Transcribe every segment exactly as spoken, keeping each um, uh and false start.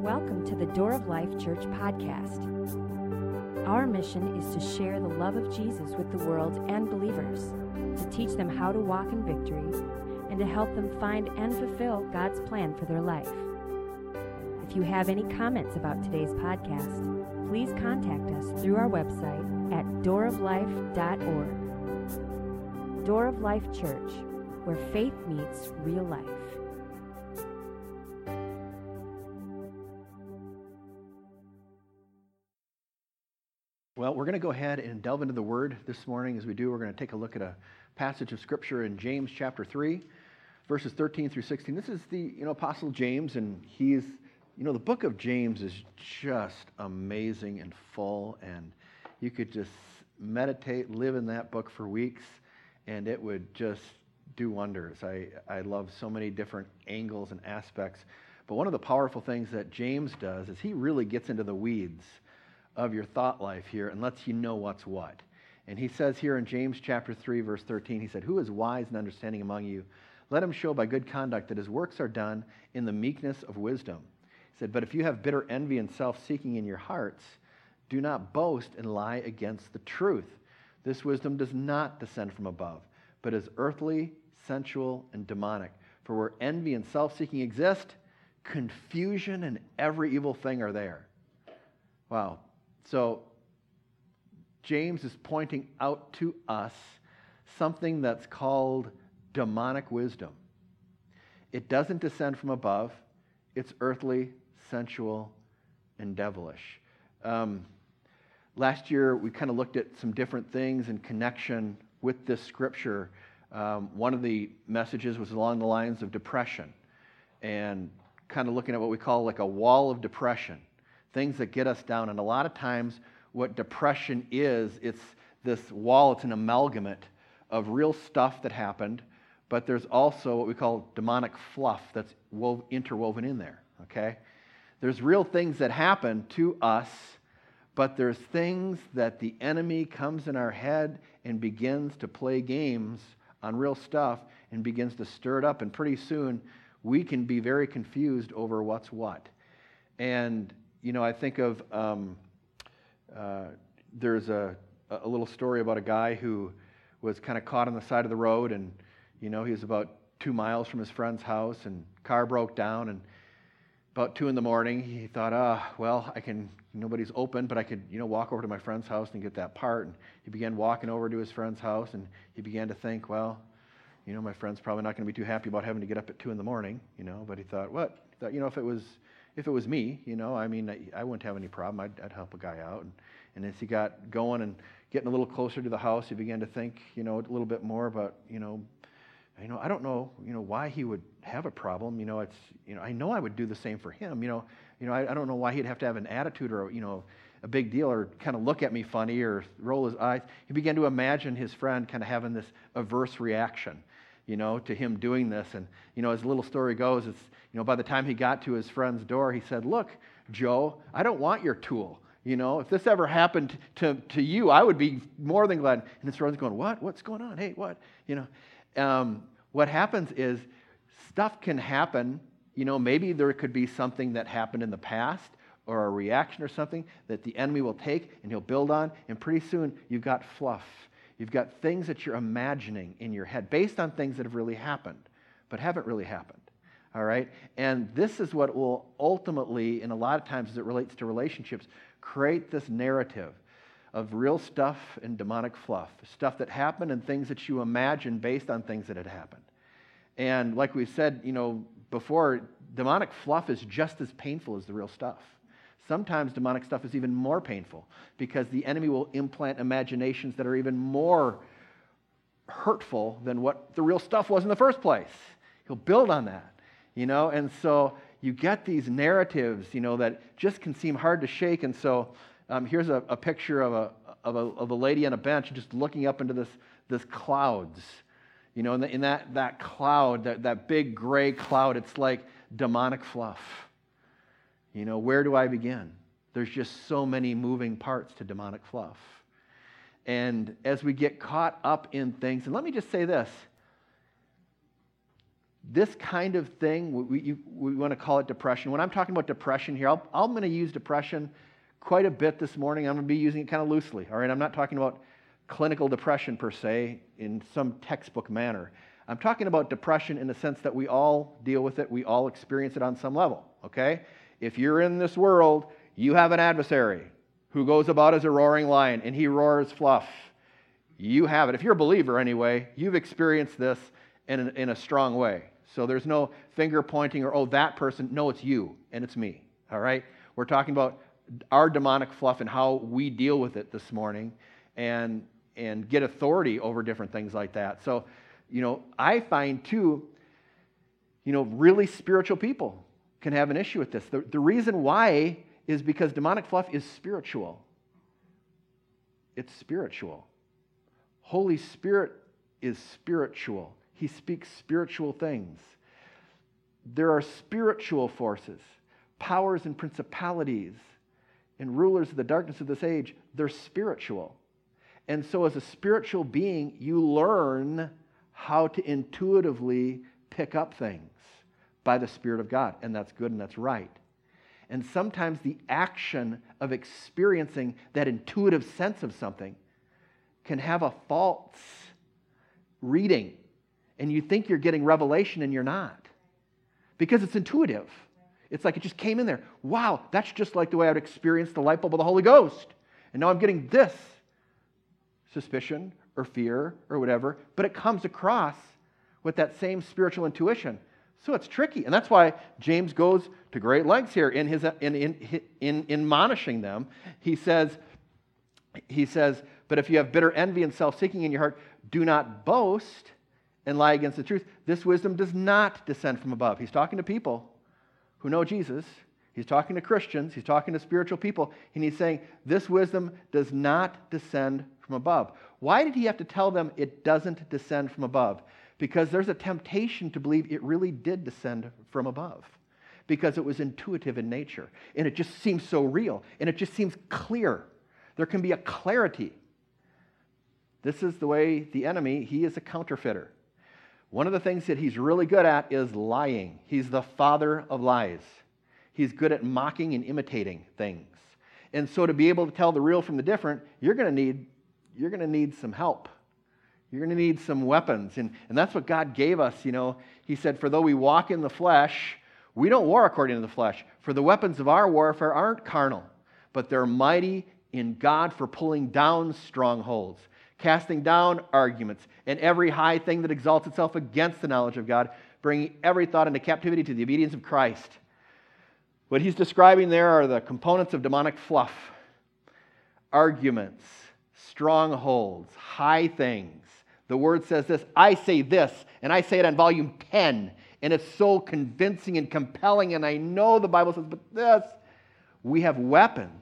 Welcome to the Door of Life Church podcast. Our mission is to share the love of Jesus with the world and believers, to teach them how to walk in victory, and to help them find and fulfill God's plan for their life. If you have any comments about today's podcast, please contact us through our website at door of life dot org. Door of Life Church, where faith meets real life. Well, we're going to go ahead and delve into the Word this morning. As we do, we're going to take a look at a passage of Scripture in James chapter three, verses thirteen through sixteen. This is the, you know, Apostle James, and he's, you know, the book of James is just amazing and full, and you could just meditate, live in that book for weeks, and it would just do wonders. I, I love so many different angles and aspects, but one of the powerful things that James does is he really gets into the weeds of your thought life here and lets you know what's what. And he says here in James chapter three, verse thirteen, he said, "Who is wise and understanding among you? Let him show by good conduct that his works are done in the meekness of wisdom." He said, "But if you have bitter envy and self-seeking in your hearts, do not boast and lie against the truth. This wisdom does not descend from above, but is earthly, sensual, and demonic. For where envy and self-seeking exist, confusion and every evil thing are there." Wow. So James is pointing out to us something that's called demonic wisdom. It doesn't descend from above. It's earthly, sensual, and devilish. Um, last year, we kind of looked at some different things in connection with this scripture. Um, one of the messages was along the lines of depression and kind of looking at what we call like a wall of depression. Things that get us down. And a lot of times what depression is, it's this wall, it's an amalgamate of real stuff that happened, but there's also what we call demonic fluff that's wove, interwoven in there, okay? There's real things that happen to us, but there's things that the enemy comes in our head and begins to play games on real stuff and begins to stir it up, and pretty soon we can be very confused over what's what. And you know, I think of, um, uh, there's a, a little story about a guy who was kind of caught on the side of the road, and, you know, he was about two miles from his friend's house, and car broke down, and about two in the morning, he thought, ah, well, I can, nobody's open, but I could, you know, walk over to my friend's house and get that part. And he began walking over to his friend's house, and he began to think, well, you know, my friend's probably not going to be too happy about having to get up at two in the morning, you know, but he thought, what? He thought, you know, if it was... If it was me, you know, I mean, I, I wouldn't have any problem. I'd, I'd help a guy out. And, and as he got going and getting a little closer to the house, he began to think, you know, a little bit more about, you know, you know, I don't know, you know, why he would have a problem. You know, it's, you know, I know I would do the same for him. You know, you know, I, I don't know why he'd have to have an attitude or, you know, a big deal or kind of look at me funny or roll his eyes. He began to imagine his friend kind of having this averse reaction, you know, to him doing this. And, you know, as the little story goes, it's, you know, by the time he got to his friend's door, he said, "Look, Joe, I don't want your tool. You know, if this ever happened to, to you, I would be more than glad." And his friend's going, "What? What's going on? Hey, what?" You know, um, what happens is stuff can happen. You know, maybe there could be something that happened in the past or a reaction or something that the enemy will take and he'll build on. And pretty soon you've got fluff. You've got things that you're imagining in your head based on things that have really happened, but haven't really happened. All right? And this is what will ultimately, and a lot of times as it relates to relationships, create this narrative of real stuff and demonic fluff, stuff that happened and things that you imagine based on things that had happened. And like we said, you know, before, demonic fluff is just as painful as the real stuff. Sometimes demonic stuff is even more painful because the enemy will implant imaginations that are even more hurtful than what the real stuff was in the first place. He'll build on that. You know, and so you get these narratives, you know, that just can seem hard to shake. And so um, here's a, a picture of a, of a of a lady on a bench just looking up into this this clouds. You know, in, the, in that that cloud, that, that big gray cloud, it's like demonic fluff. You know, where do I begin? There's just so many moving parts to demonic fluff. And as we get caught up in things, and let me just say this, this kind of thing, we, we, we want to call it depression. When I'm talking about depression here, I'll, I'm going to use depression quite a bit this morning. I'm going to be using it kind of loosely, all right? I'm not talking about clinical depression per se in some textbook manner. I'm talking about depression in the sense that we all deal with it. We all experience it on some level, okay? If you're in this world, you have an adversary who goes about as a roaring lion, and he roars fluff. You have it. If you're a believer anyway, you've experienced this in a, in a strong way. So there's no finger pointing or, oh, that person. No, it's you, and it's me, all right? We're talking about our demonic fluff and how we deal with it this morning and, and get authority over different things like that. So, you know, I find, too, you know, really spiritual people can have an issue with this. The, the reason why is because demonic fluff is spiritual. It's spiritual. Holy Spirit is spiritual. He speaks spiritual things. There are spiritual forces, powers and principalities, and rulers of the darkness of this age. They're spiritual. And so as a spiritual being, you learn how to intuitively pick up things by the Spirit of God. And that's good and that's right. And sometimes the action of experiencing that intuitive sense of something can have a false reading. And you think you're getting revelation and you're not. Because it's intuitive. It's like it just came in there. Wow, that's just like the way I would experience the light bulb of the Holy Ghost. And now I'm getting this suspicion or fear or whatever. But it comes across with that same spiritual intuition. So it's tricky. And that's why James goes to great lengths here in his in in, in, in admonishing them. He says, he says, but if you have bitter envy and self-seeking in your heart, do not boast and lie against the truth. This wisdom does not descend from above. He's talking to people who know Jesus. He's talking to Christians. He's talking to spiritual people. And he's saying, this wisdom does not descend from above. Why did he have to tell them it doesn't descend from above? Because there's a temptation to believe it really did descend from above. Because it was intuitive in nature. And it just seems so real. And it just seems clear. There can be a clarity. This is the way the enemy, he is a counterfeiter. One of the things that he's really good at is lying. He's the father of lies. He's good at mocking and imitating things. And so to be able to tell the real from the different, you're going to need, you're going to need some help. You're going to need some weapons. And, and that's what God gave us, you know. He said, for though we walk in the flesh, we don't war according to the flesh. For the weapons of our warfare aren't carnal, but they're mighty in God for pulling down strongholds, casting down arguments, and every high thing that exalts itself against the knowledge of God, bringing every thought into captivity to the obedience of Christ. What he's describing there are the components of demonic fluff. Arguments, strongholds, high things. The Word says this, I say this, and I say it on volume ten, and it's so convincing and compelling, and I know the Bible says, but this, we have weapons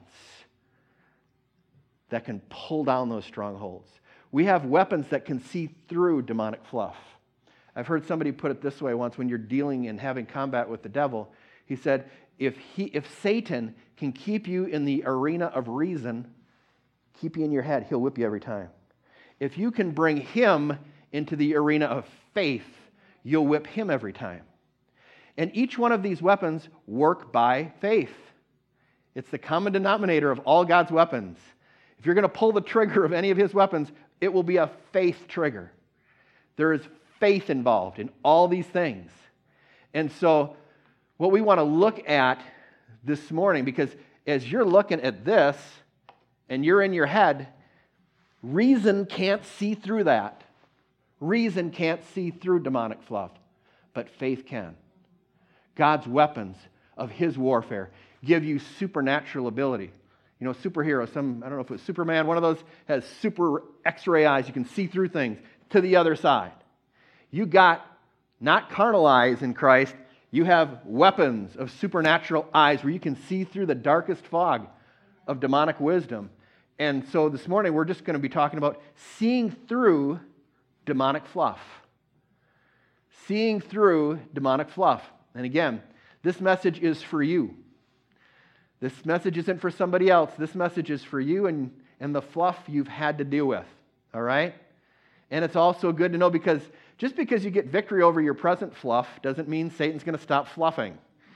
that can pull down those strongholds. We have weapons that can see through demonic fluff. I've heard somebody put it this way once when you're dealing and having combat with the devil. He said, if he, if Satan can keep you in the arena of reason, keep you in your head, he'll whip you every time. If you can bring him into the arena of faith, you'll whip him every time. And each one of these weapons work by faith. It's the common denominator of all God's weapons. If you're going to pull the trigger of any of his weapons, it will be a faith trigger. There is faith involved in all these things. And so what we want to look at this morning, because as you're looking at this and you're in your head, reason can't see through that. Reason can't see through demonic fluff, but faith can. God's weapons of his warfare give you supernatural ability. You know, superhero, some, I don't know if it was Superman, one of those has super X-ray eyes. You can see through things to the other side. You got not carnal eyes in Christ. You have weapons of supernatural eyes where you can see through the darkest fog of demonic wisdom. And so this morning we're just going to be talking about seeing through demonic fluff. Seeing through demonic fluff. And again, this message is for you. This message isn't for somebody else. This message is for you and, and the fluff you've had to deal with. All right? And it's also good to know because just because you get victory over your present fluff doesn't mean Satan's going to stop fluffing.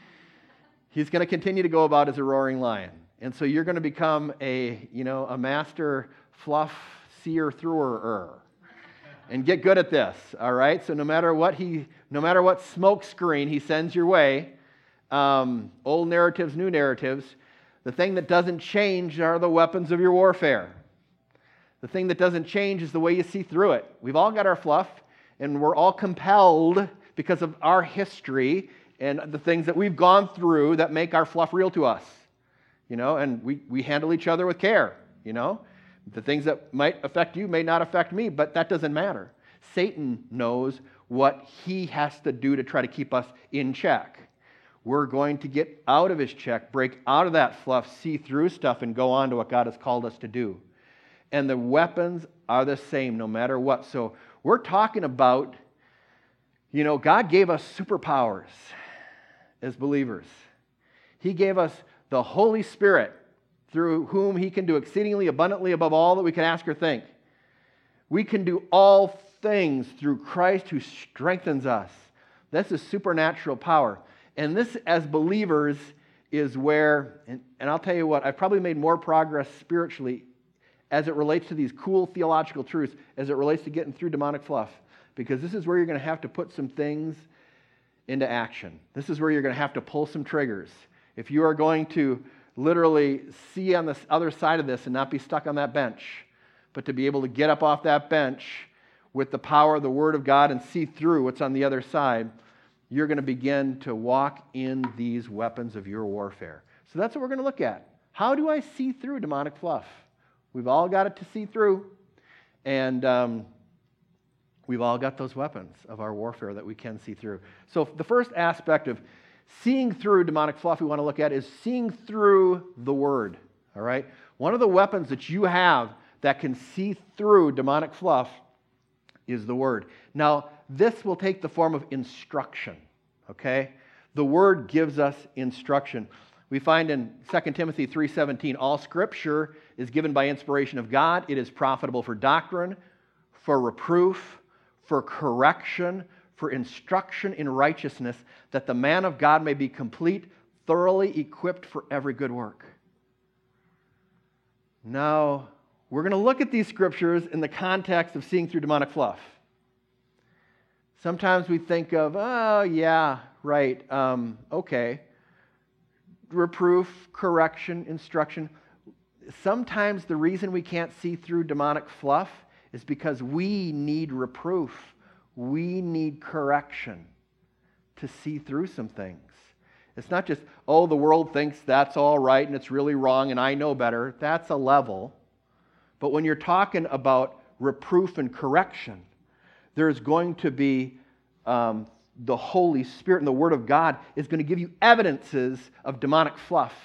He's going to continue to go about as a roaring lion. And so you're going to become a, you know, a master fluff seer thrower and get good at this, all right? So no matter what he, no matter what smoke screen he sends your way, um, old narratives, new narratives, the thing that doesn't change are the weapons of your warfare. The thing that doesn't change is the way you see through it. We've all got our fluff, and we're all compelled because of our history and the things that we've gone through that make our fluff real to us. You know, and we, we handle each other with care, you know. The things that might affect you may not affect me, but that doesn't matter. Satan knows what he has to do to try to keep us in check. We're going to get out of his check, break out of that fluff, see through stuff, and go on to what God has called us to do. And the weapons are the same no matter what. So we're talking about, you know, God gave us superpowers as believers. He gave us the Holy Spirit, through whom he can do exceedingly abundantly above all that we can ask or think. We can do all things through Christ who strengthens us. This is supernatural power. And this, as believers, is where, and, and I'll tell you what, I've probably made more progress spiritually as it relates to these cool theological truths, as it relates to getting through demonic fluff. Because this is where you're going to have to put some things into action. This is where you're going to have to pull some triggers. If you are going to literally see on the other side of this and not be stuck on that bench, but to be able to get up off that bench with the power of the Word of God and see through what's on the other side, you're going to begin to walk in these weapons of your warfare. So that's what we're going to look at. How do I see through demonic fluff? We've all got it to see through, and um, we've all got those weapons of our warfare that we can see through. So the first aspect of seeing through demonic fluff we want to look at is seeing through the Word, all right? One of the weapons that you have that can see through demonic fluff is the Word. Now, this will take the form of instruction, okay? The Word gives us instruction. We find in Second Timothy three seventeen, all Scripture is given by inspiration of God. It is profitable for doctrine, for reproof, for correction, for instruction in righteousness, that the man of God may be complete, thoroughly equipped for every good work. Now, we're going to look at these scriptures in the context of seeing through demonic fluff. Sometimes we think of, oh, yeah, right, um, okay. Reproof, correction, instruction. Sometimes the reason we can't see through demonic fluff is because we need reproof. We need correction to see through some things. It's not just, oh, the world thinks that's all right and it's really wrong and I know better. That's a level. But when you're talking about reproof and correction, there's going to be um, the Holy Spirit and the Word of God is going to give you evidences of demonic fluff.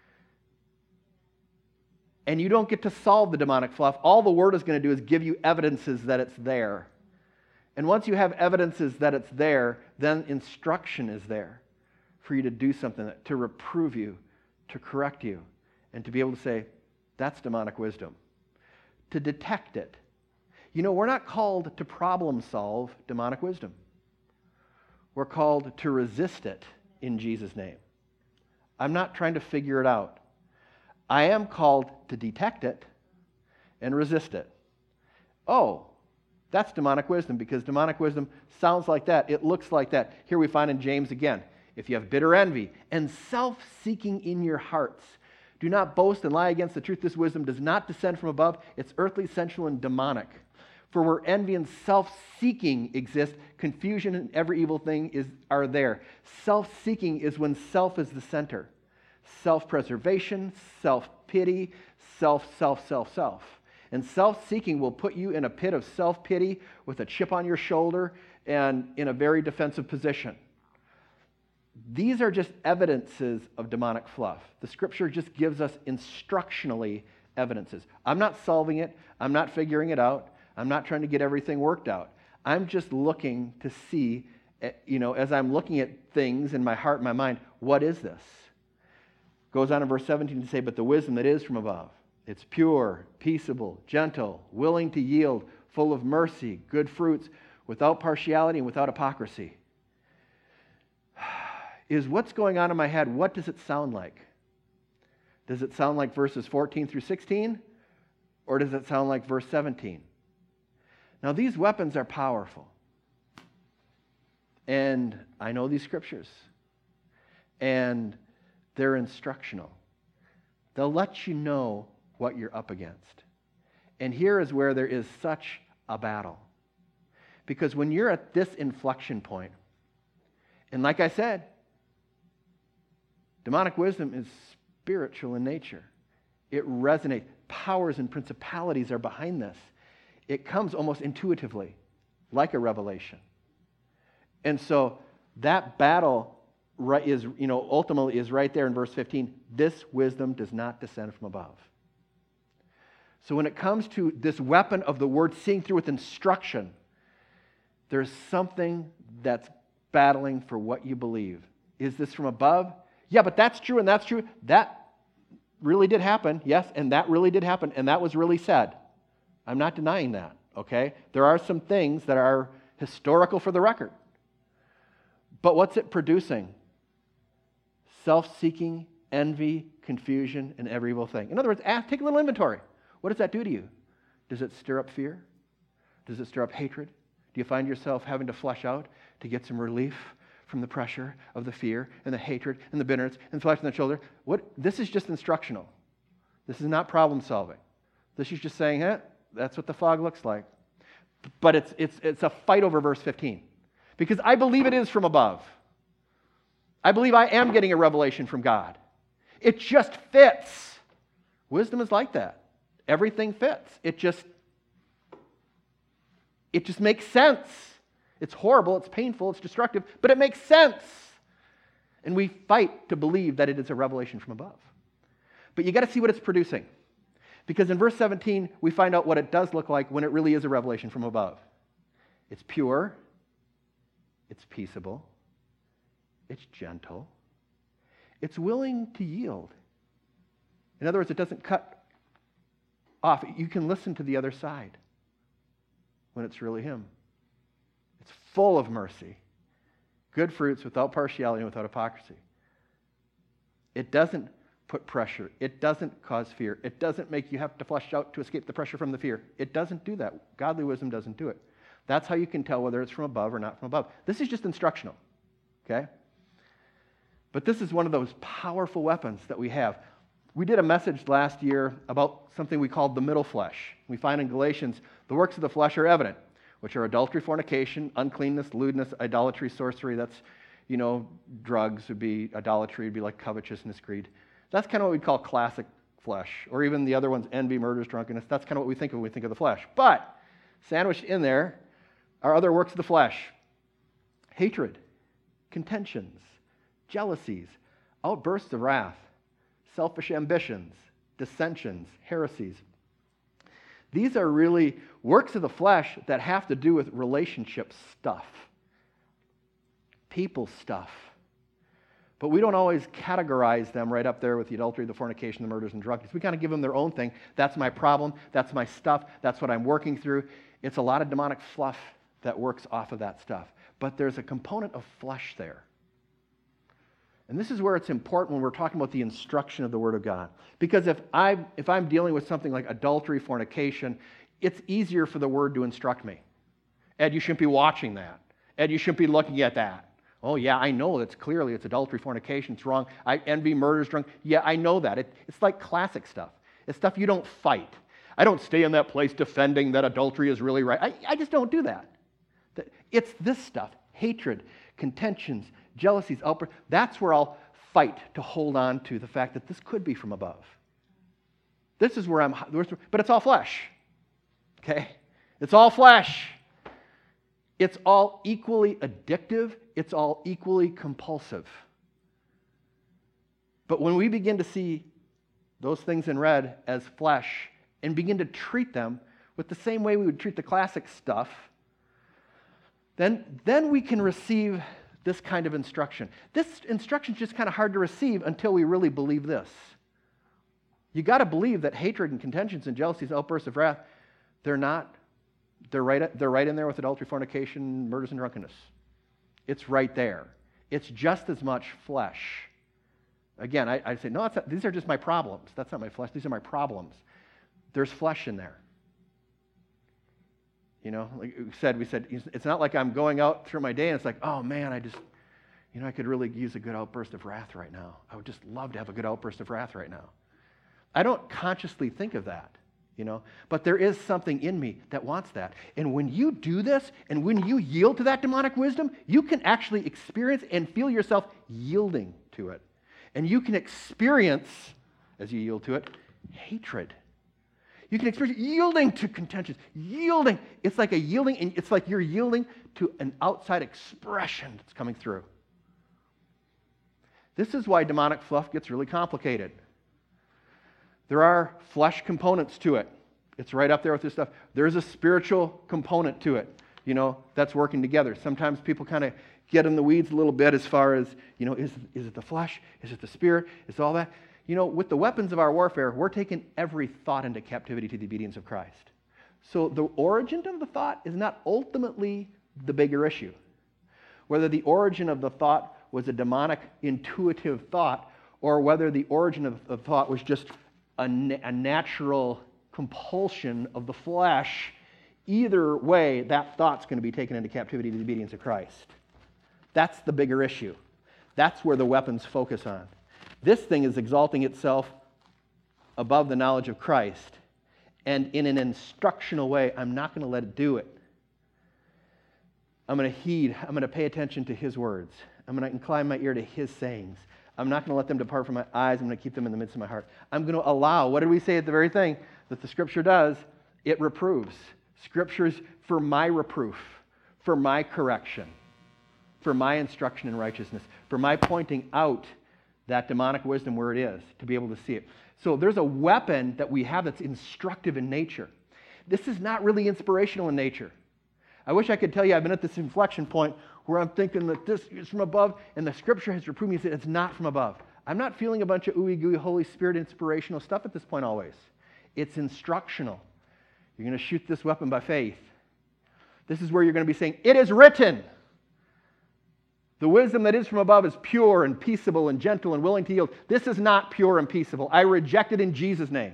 And you don't get to solve the demonic fluff. All the Word is going to do is give you evidences that it's there. And once you have evidences that it's there, then instruction is there for you to do something, to reprove you, to correct you, and to be able to say, that's demonic wisdom. To detect it. You know, we're not called to problem solve demonic wisdom. We're called to resist it in Jesus' name. I'm not trying to figure it out. I am called to detect it and resist it. Oh, that's demonic wisdom, because demonic wisdom sounds like that. It looks like that. Here we find in James again, if you have bitter envy and self-seeking in your hearts, do not boast and lie against the truth. This wisdom does not descend from above. It's earthly, sensual, and demonic. For where envy and self-seeking exist, confusion and every evil thing is are there. Self-seeking is when self is the center. Self-preservation, self-pity, self, self, self, self. And self-seeking will put you in a pit of self-pity with a chip on your shoulder and in a very defensive position. These are just evidences of demonic fluff. The Scripture just gives us instructionally evidences. I'm not solving it. I'm not figuring it out. I'm not trying to get everything worked out. I'm just looking to see, you know, as I'm looking at things in my heart and my mind, what is this? Goes on in verse seventeen to say, but the wisdom that is from above, it's pure, peaceable, gentle, willing to yield, full of mercy, good fruits, without partiality and without hypocrisy. Is what's going on in my head, what does it sound like? Does it sound like verses fourteen through sixteen? Or does it sound like verse seventeen? Now, these weapons are powerful. And I know these scriptures. And they're instructional. They'll let you know what you're up against. And here is where there is such a battle. Because when you're at this inflection point, and like I said, demonic wisdom is spiritual in nature. It resonates. Powers and principalities are behind this. It comes almost intuitively, like a revelation. And so that battle right is, you know, ultimately is right there in verse fifteen. This wisdom does not descend from above. So when it comes to this weapon of the word, seeing through with instruction, there's something that's battling for what you believe. Is this from above? Yeah, but that's true and that's true. That really did happen, yes, and that really did happen, and that was really said. I'm not denying that, okay? There are some things that are historical for the record. But what's it producing? Self-seeking, envy, confusion, and every evil thing. In other words, ask, take a little inventory. What does that do to you? Does it stir up fear? Does it stir up hatred? Do you find yourself having to flesh out to get some relief from the pressure of the fear and the hatred and the bitterness and the flesh on the shoulder? What? This is just instructional. This is not problem solving. This is just saying, eh, that's what the fog looks like. But it's, it's, it's a fight over verse fifteen. Because I believe it is from above. I believe I am getting a revelation from God. It just fits. Wisdom is like that. Everything fits. It just, it just makes sense. It's horrible, it's painful, it's destructive, but it makes sense. And we fight to believe that it is a revelation from above. But you got to see what it's producing. Because in verse seventeen, we find out what it does look like when it really is a revelation from above. It's pure, it's peaceable, it's gentle, it's willing to yield. In other words, it doesn't cut off. You can listen to the other side when it's really him. It's full of mercy, good fruits without partiality and without hypocrisy. It doesn't put pressure. It doesn't cause fear. It doesn't make you have to flesh out to escape the pressure from the fear. It doesn't do that. Godly wisdom doesn't do it. That's how you can tell whether it's from above or not from above. This is just instructional, okay? But this is one of those powerful weapons that we have. We did a message last year about something we called the middle flesh. We find in Galatians, the works of the flesh are evident, which are adultery, fornication, uncleanness, lewdness, idolatry, sorcery. That's, you know, drugs would be idolatry, would be like covetousness, greed. That's kind of what we'd call classic flesh. Or even the other ones, envy, murders, drunkenness. That's kind of what we think of when we think of the flesh. But sandwiched in there are other works of the flesh. Hatred, contentions, jealousies, outbursts of wrath, selfish ambitions, dissensions, heresies. These are really works of the flesh that have to do with relationship stuff, people stuff. But we don't always categorize them right up there with the adultery, the fornication, the murders, and drunkenness. We kind of give them their own thing. That's my problem. That's my stuff. That's what I'm working through. It's a lot of demonic fluff that works off of that stuff. But there's a component of flesh there. And this is where it's important when we're talking about the instruction of the Word of God. Because if, I, if I'm dealing with something like adultery, fornication, it's easier for the Word to instruct me. Ed, you shouldn't be watching that. Ed, you shouldn't be looking at that. Oh, yeah, I know that's clearly it's adultery, fornication, it's wrong. I envy, murders, drunk. Yeah, I know that. It, it's like classic stuff. It's stuff you don't fight. I don't stay in that place defending that adultery is really right. I, I just don't do that. It's this stuff, hatred, contentions, jealousies, outbursts. That's where I'll fight to hold on to the fact that this could be from above. This is where I'm, but it's all flesh, okay? It's all flesh. It's all equally addictive. It's all equally compulsive. But when we begin to see those things in red as flesh and begin to treat them with the same way we would treat the classic stuff, then, then we can receive this kind of instruction. This instruction is just kind of hard to receive until we really believe this. You got to believe that hatred and contentions and jealousies and outbursts of wrath, they're not They're right, they're right in there with adultery, fornication, murders, and drunkenness. It's right there. It's just as much flesh. Again, I, I say, no, it's not, these are just my problems. That's not my flesh. These are my problems. There's flesh in there. You know, like we said, we said, it's not like I'm going out through my day and it's like, oh man, I just, you know, I could really use a good outburst of wrath right now. I would just love to have a good outburst of wrath right now. I don't consciously think of that, you know, but there is something in me that wants that. And when you do this, and when you yield to that demonic wisdom, you can actually experience and feel yourself yielding to it. And you can experience, as you yield to it, hatred. You can experience yielding to contentions, yielding. It's like a yielding, and it's like you're yielding to an outside expression that's coming through. This is why demonic fluff gets really complicated. There are flesh components to it. It's right up there with this stuff. There's a spiritual component to it, you know, that's working together. Sometimes people kind of get in the weeds a little bit as far as, you know, is, is it the flesh? Is it the spirit? Is it all that? You know, with the weapons of our warfare, we're taking every thought into captivity to the obedience of Christ. So the origin of the thought is not ultimately the bigger issue. Whether the origin of the thought was a demonic, intuitive thought, or whether the origin of the thought was just a, na- a natural compulsion of the flesh, either way, that thought's going to be taken into captivity to the obedience of Christ. That's the bigger issue. That's where the weapons focus on. This thing is exalting itself above the knowledge of Christ. And in an instructional way, I'm not going to let it do it. I'm going to heed. I'm going to pay attention to His words. I'm going to incline my ear to His sayings. I'm not going to let them depart from my eyes. I'm going to keep them in the midst of my heart. I'm going to allow, what did we say at the very thing that the Scripture does? It reproves. Scripture's for my reproof, for my correction, for my instruction in righteousness, for my pointing out that demonic wisdom where it is, to be able to see it. So there's a weapon that we have that's instructive in nature. This is not really inspirational in nature. I wish I could tell you I've been at this inflection point where I'm thinking that this is from above, and the Scripture has reproved me and said it's not from above. I'm not feeling a bunch of ooey gooey Holy Spirit inspirational stuff at this point always. It's instructional. You're going to shoot this weapon by faith. This is where you're going to be saying, it is written. The wisdom that is from above is pure and peaceable and gentle and willing to yield. This is not pure and peaceable. I reject it in Jesus' name.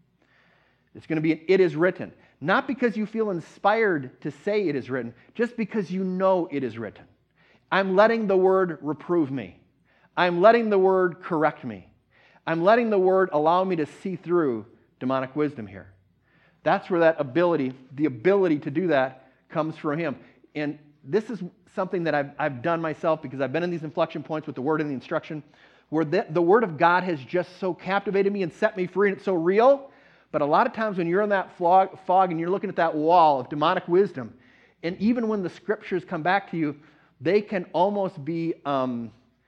It's going to be an it is written. Not because you feel inspired to say it is written, just because you know it is written. I'm letting the word reprove me. I'm letting the word correct me. I'm letting the word allow me to see through demonic wisdom here. That's where that ability, the ability to do that, comes from Him. And this is something that I've, I've done myself because I've been in these inflection points with the Word and the instruction where the, the Word of God has just so captivated me and set me free and it's so real. But a lot of times when you're in that fog, fog and you're looking at that wall of demonic wisdom, and even when the Scriptures come back to you, they can almost be um,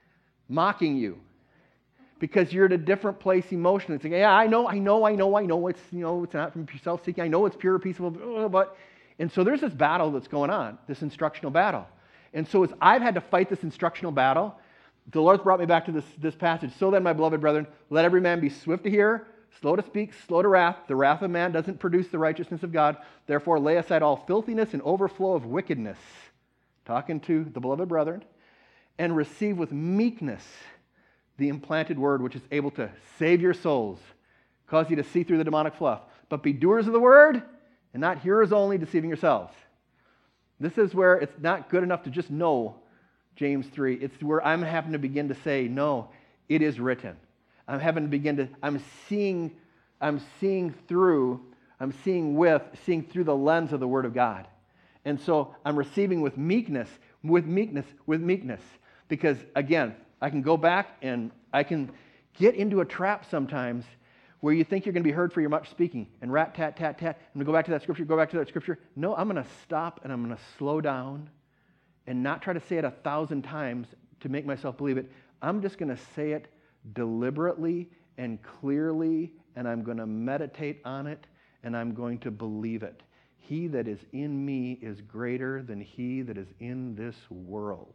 mocking you because you're at a different place emotionally. It's like, yeah, I know, I know, I know, I know it's, you know, it's not from self-seeking. I know it's pure, peaceable, but... And so there's this battle that's going on, this instructional battle. And so as I've had to fight this instructional battle, the Lord's brought me back to this, this passage. So then, my beloved brethren, let every man be swift to hear, slow to speak, slow to wrath. The wrath of man doesn't produce the righteousness of God. Therefore, lay aside all filthiness and overflow of wickedness, talking to the beloved brethren, and receive with meekness the implanted word, which is able to save your souls, cause you to see through the demonic fluff. But be doers of the word, and not hearers only, deceiving yourselves. This is where it's not good enough to just know James three. It's where I'm having to begin to say, no, it is written. I'm having to begin to, I'm seeing, I'm seeing through, I'm seeing with, seeing through the lens of the Word of God. And so I'm receiving with meekness, with meekness, with meekness. Because again, I can go back and I can get into a trap sometimes where you think you're going to be heard for your much speaking, and rat, tat, tat, tat. I'm going to go back to that scripture, go back to that scripture. No, I'm going to stop and I'm going to slow down and not try to say it a thousand times to make myself believe it. I'm just going to say it deliberately and clearly, and I'm going to meditate on it, and I'm going to believe it. He that is in me is greater than he that is in this world.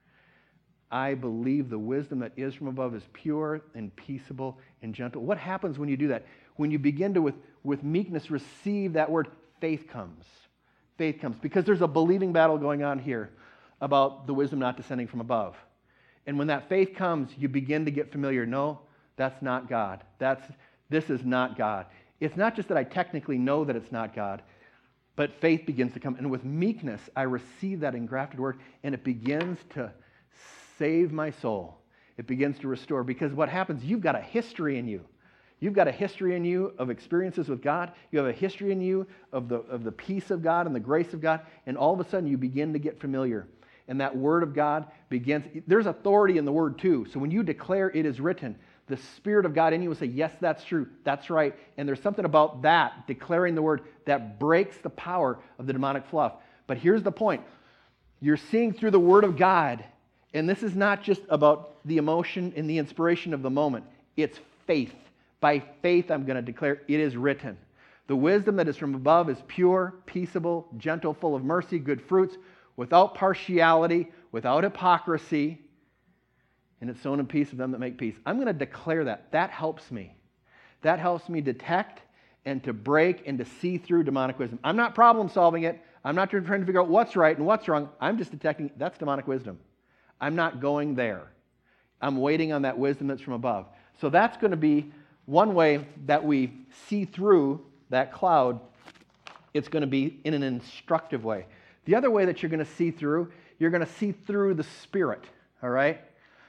I believe the wisdom that is from above is pure and peaceable and gentle. What happens when you do that? When you begin to, with, with meekness, receive that word, faith comes. faith comes. Because there's a believing battle going on here about the wisdom not descending from above. And when that faith comes, you begin to get familiar. No, that's not God. That's this is not God. It's not just that I technically know that it's not God, but faith begins to come. And with meekness, I receive that engrafted word, and it begins to save my soul. It begins to restore. Because what happens, you've got a history in you. You've got a history in you of experiences with God. You have a history in you of the, of the peace of God and the grace of God. And all of a sudden, you begin to get familiar. And that word of God begins. There's authority in the word too. So when you declare it is written, the Spirit of God in you will say, yes, that's true. That's right. And there's something about that, declaring the word, that breaks the power of the demonic fluff. But here's the point. You're seeing through the word of God. And this is not just about the emotion and the inspiration of the moment. It's faith. By faith, I'm going to declare it is written. The wisdom that is from above is pure, peaceable, gentle, full of mercy, good fruits, without partiality, without hypocrisy, and it's sown in peace of them that make peace. I'm going to declare that. That helps me. That helps me detect and to break and to see through demonic wisdom. I'm not problem solving it. I'm not trying to figure out what's right and what's wrong. I'm just detecting that's demonic wisdom. I'm not going there. I'm waiting on that wisdom that's from above. So that's going to be one way that we see through that cloud. It's going to be in an instructive way. The other way that you're going to see through, you're going to see through the Spirit, all right?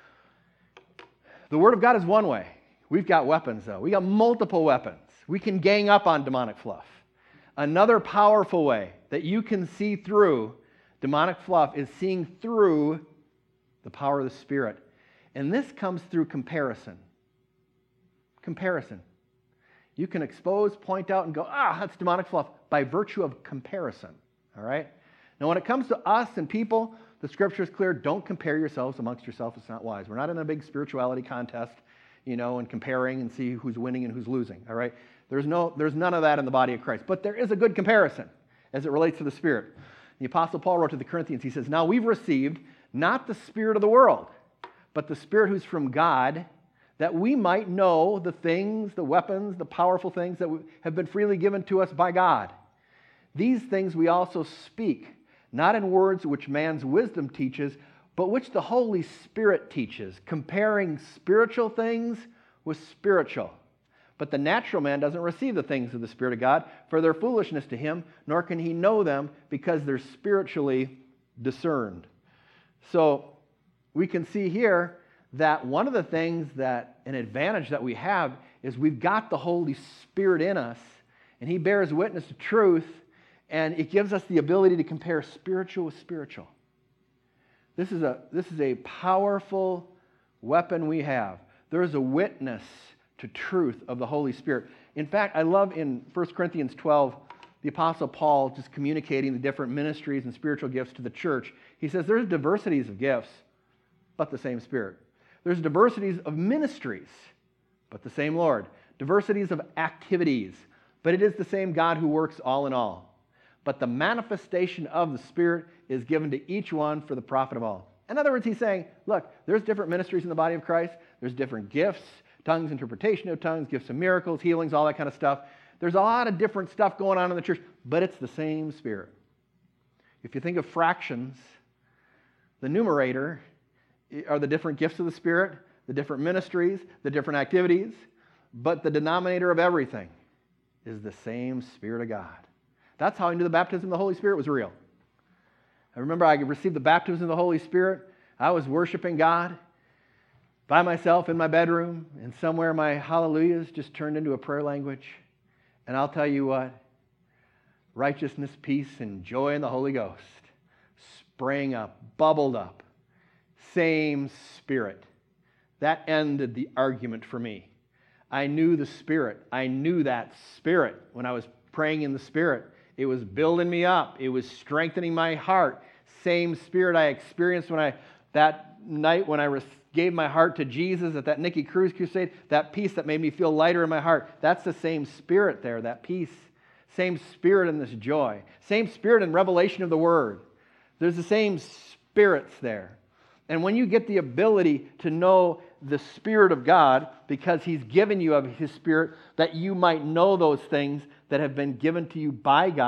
The Word of God is one way. We've got weapons, though. We got multiple weapons. We can gang up on demonic fluff. Another powerful way that you can see through demonic fluff is seeing through the power of the Spirit. And this comes through comparison. Comparison. You can expose, point out, and go, ah, that's demonic fluff by virtue of comparison, all right? Now, when it comes to us and people, the Scripture is clear. Don't compare yourselves amongst yourselves. It's not wise. We're not in a big spirituality contest, you know, and comparing and see who's winning and who's losing, all right? There's no, there's none of that in the body of Christ. But there is a good comparison as it relates to the Spirit. The Apostle Paul wrote to the Corinthians, he says, now we've received not the spirit of the world, but the Spirit who's from God, that we might know the things, the weapons, the powerful things that have been freely given to us by God. These things we also speak, not in words which man's wisdom teaches, but which the Holy Spirit teaches, comparing spiritual things with spiritual. But the natural man doesn't receive the things of the Spirit of God, for they're foolishness to him, nor can he know them, because they're spiritually discerned. So we can see here that one of the things that, an advantage that we have, is we've got the Holy Spirit in us, and He bears witness to truth, and it gives us the ability to compare spiritual with spiritual. This is a, this is a powerful weapon we have. There is a witness to truth of the Holy Spirit. In fact, I love in First Corinthians twelve, the Apostle Paul just communicating the different ministries and spiritual gifts to the church. He says there's diversities of gifts, but the same Spirit. There's diversities of ministries, but the same Lord. Diversities of activities, but it is the same God who works all in all. But the manifestation of the Spirit is given to each one for the profit of all. In other words, he's saying, look, there's different ministries in the body of Christ. There's different gifts, tongues, interpretation of tongues, gifts of miracles, healings, all that kind of stuff. There's a lot of different stuff going on in the church, but it's the same Spirit. If you think of fractions, the numerator are the different gifts of the Spirit, the different ministries, the different activities, but the denominator of everything is the same Spirit of God. That's how I knew the baptism of the Holy Spirit was real. I remember I received the baptism of the Holy Spirit. I was worshiping God by myself in my bedroom, and somewhere my hallelujahs just turned into a prayer language. And I'll tell you what, righteousness, peace, and joy in the Holy Ghost sprang up, bubbled up. Same Spirit. That ended the argument for me. I knew the Spirit. I knew that Spirit when I was praying in the Spirit. It was building me up. It was strengthening my heart. Same Spirit I experienced when I, that night when I re- gave my heart to Jesus at that Nicky Cruz crusade, that peace that made me feel lighter in my heart. That's the same Spirit there, that peace. Same Spirit in this joy. Same Spirit in revelation of the Word. There's the same spirits there. And when you get the ability to know the Spirit of God, because He's given you of His Spirit, that you might know those things that have been given to you by God,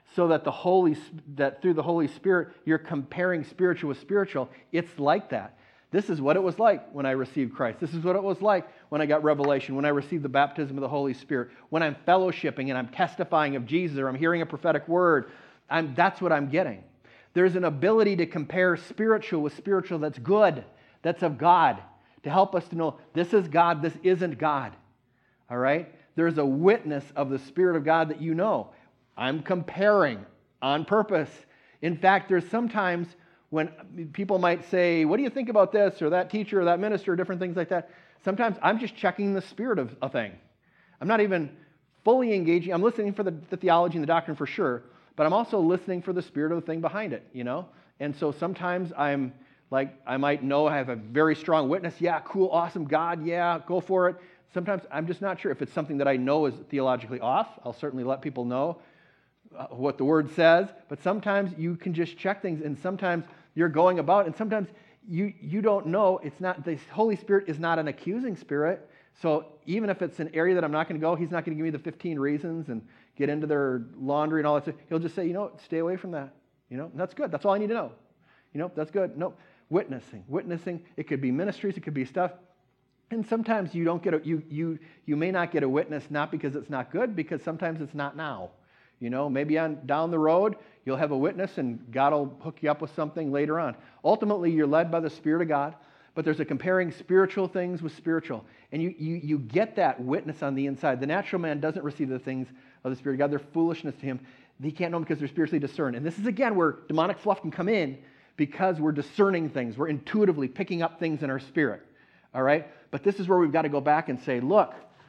so that the Holy, that through the Holy Spirit, you're comparing spiritual with spiritual. It's like that. This is what it was like when I received Christ. This is what it was like when I got revelation, when I received the baptism of the Holy Spirit, when I'm fellowshipping and I'm testifying of Jesus, or I'm hearing a prophetic word. I'm, that's what I'm getting. There's an ability to compare spiritual with spiritual that's good, that's of God, to help us to know this is God, this isn't God. All right? There's a witness of the Spirit of God that you know. I'm comparing on purpose. In fact, there's sometimes when people might say, what do you think about this, or that teacher, or that minister, or different things like that. Sometimes I'm just checking the spirit of a thing. I'm not even fully engaging. I'm listening for the, the theology and the doctrine for sure, but I'm also listening for the spirit of the thing behind it, you know? And so sometimes I'm like, I might know I have a very strong witness. Yeah, cool, awesome, God, yeah, go for it. Sometimes I'm just not sure if it's something that I know is theologically off. I'll certainly let people know what the Word says, but sometimes you can just check things, and sometimes you're going about, and sometimes you you don't know. It's not, the Holy Spirit is not an accusing spirit, so even if it's an area that I'm not going to go, He's not going to give me the fifteen reasons and get into their laundry and all that stuff. He'll just say, you know, stay away from that. You know, and that's good. That's all I need to know. You know, that's good. No, witnessing, witnessing. It could be ministries, it could be stuff. And sometimes you don't get a, you you you may not get a witness, not because it's not good, because sometimes it's not now. You know, maybe on down the road, you'll have a witness and God will hook you up with something later on. Ultimately, you're led by the Spirit of God, but there's a comparing spiritual things with spiritual. And you, you, you get that witness on the inside. The natural man doesn't receive the things of the Spirit of God. They're foolishness to him. He can't know them because they're spiritually discerned. And this is, again, where demonic fluff can come in, because we're discerning things. We're intuitively picking up things in our spirit. All right? But this is where we've got to go back and say, look,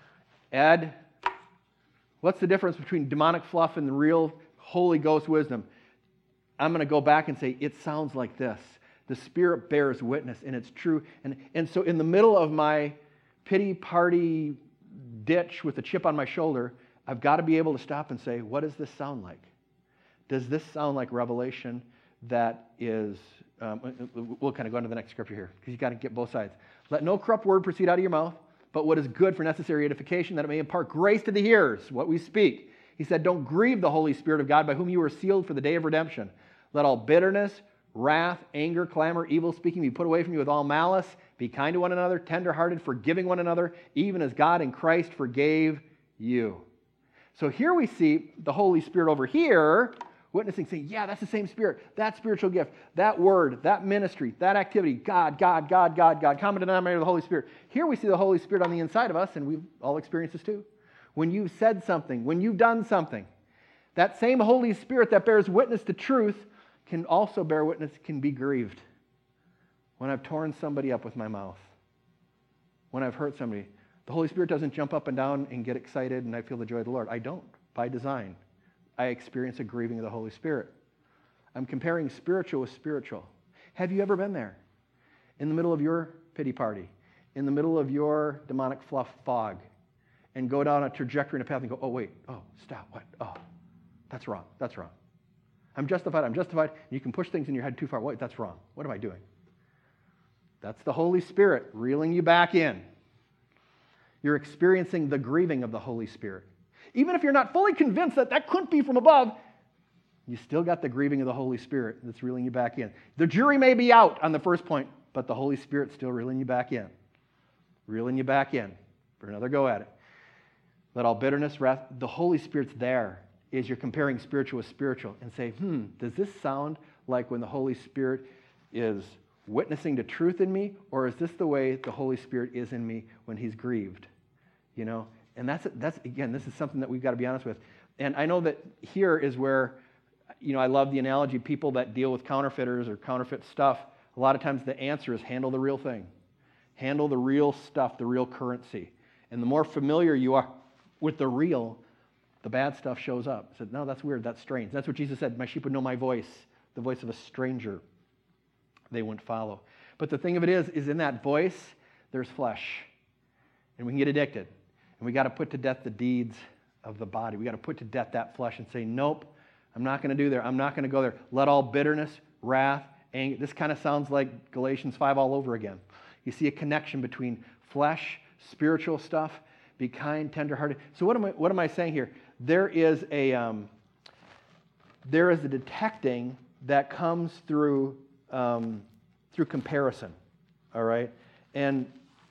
Ed, what's the difference between demonic fluff and the real Holy Ghost wisdom? I'm going to go back and say, it sounds like this. The Spirit bears witness, and it's true. And, and so in the middle of my pity party ditch with a chip on my shoulder, I've got to be able to stop and say, what does this sound like? Does this sound like revelation that is, um, we'll kind of go into the next scripture here, because you've got to get both sides. Let no corrupt word proceed out of your mouth, but what is good for necessary edification, that it may impart grace to the hearers, what we speak. He said, don't grieve the Holy Spirit of God, by whom you were sealed for the day of redemption. Let all bitterness, wrath, anger, clamor, evil speaking be put away from you with all malice. Be kind to one another, tenderhearted, forgiving one another, even as God in Christ forgave you. So here we see the Holy Spirit over here witnessing, saying, yeah, that's the same Spirit, that spiritual gift, that word, that ministry, that activity, God, God, God, God, God, common denominator of the Holy Spirit. Here we see the Holy Spirit on the inside of us, and we've all experienced this too. When you've said something, when you've done something, that same Holy Spirit that bears witness to truth can also bear witness, can be grieved. When I've torn somebody up with my mouth, when I've hurt somebody, the Holy Spirit doesn't jump up and down and get excited and I feel the joy of the Lord. I don't, by design. I experience a grieving of the Holy Spirit. I'm comparing spiritual with spiritual. Have you ever been there? In the middle of your pity party, in the middle of your demonic fluff fog, and go down a trajectory and a path and go, oh, wait, oh, stop, what? Oh, that's wrong, that's wrong. I'm justified, I'm justified. And you can push things in your head too far. Wait, that's wrong. What am I doing? That's the Holy Spirit reeling you back in. You're experiencing the grieving of the Holy Spirit. Even if you're not fully convinced that that couldn't be from above, you still got the grieving of the Holy Spirit that's reeling you back in. The jury may be out on the first point, but the Holy Spirit's still reeling you back in. Reeling you back in for another go at it. Let all bitterness, wrath, the Holy Spirit's there as you're comparing spiritual with spiritual and say, hmm, does this sound like when the Holy Spirit is witnessing to truth in me, or is this the way the Holy Spirit is in me when He's grieved? You know, and that's, that's again, this is something that we've got to be honest with. And I know that here is where, you know, I love the analogy, people that deal with counterfeiters or counterfeit stuff, a lot of times the answer is handle the real thing. Handle the real stuff, the real currency. And the more familiar you are with the real, the bad stuff shows up. I said, no, that's weird, that's strange. That's what Jesus said, my sheep would know my voice, the voice of a stranger they wouldn't follow. But the thing of it is, is in that voice, there's flesh. And we can get addicted. And we got to put to death the deeds of the body. We got to put to death that flesh and say, nope, I'm not going to do there. I'm not going to go there. Let all bitterness, wrath, anger. This kind of sounds like Galatians five all over again. You see a connection between flesh, spiritual stuff, be kind, tenderhearted. So what am I, what am I saying here? There is a, um, there is a detecting that comes through um, through comparison, all right? And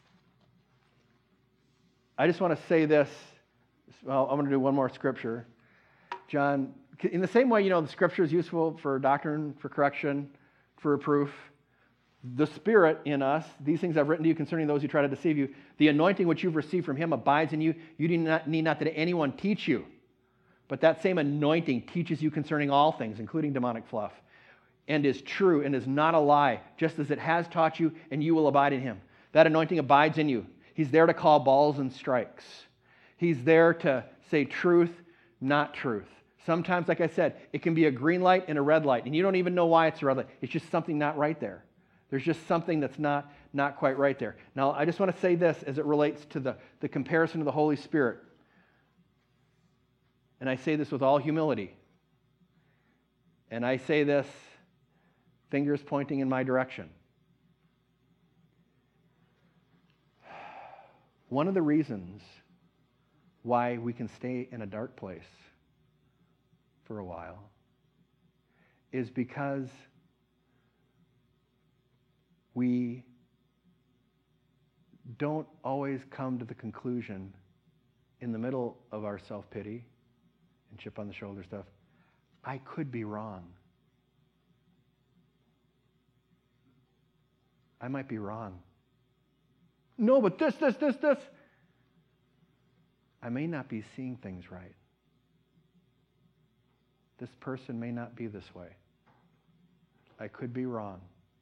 I just want to say this. Well, I'm going to do one more scripture. John, in the same way, you know, the scripture is useful for doctrine, for correction, for reproof. The Spirit in us, these things I've written to you concerning those who try to deceive you. The anointing which you've received from him abides in you. You do not need not that anyone teach you. But that same anointing teaches you concerning all things, including demonic fluff, and is true and is not a lie, just as it has taught you, and you will abide in him. That anointing abides in you. He's there to call balls and strikes. He's there to say truth, not truth. Sometimes, like I said, it can be a green light and a red light, and you don't even know why it's a red light. It's just something not right there. There's just something that's not, not quite right there. Now, I just want to say this as it relates to the, the comparison of the Holy Spirit. And I say this with all humility. And I say this, fingers pointing in my direction. One of the reasons why we can stay in a dark place for a while is because we don't always come to the conclusion in the middle of our self-pity and chip on the shoulder stuff, I could be wrong. I might be wrong. No, but this, this, this, this. I may not be seeing things right. This person may not be this way. I could be wrong.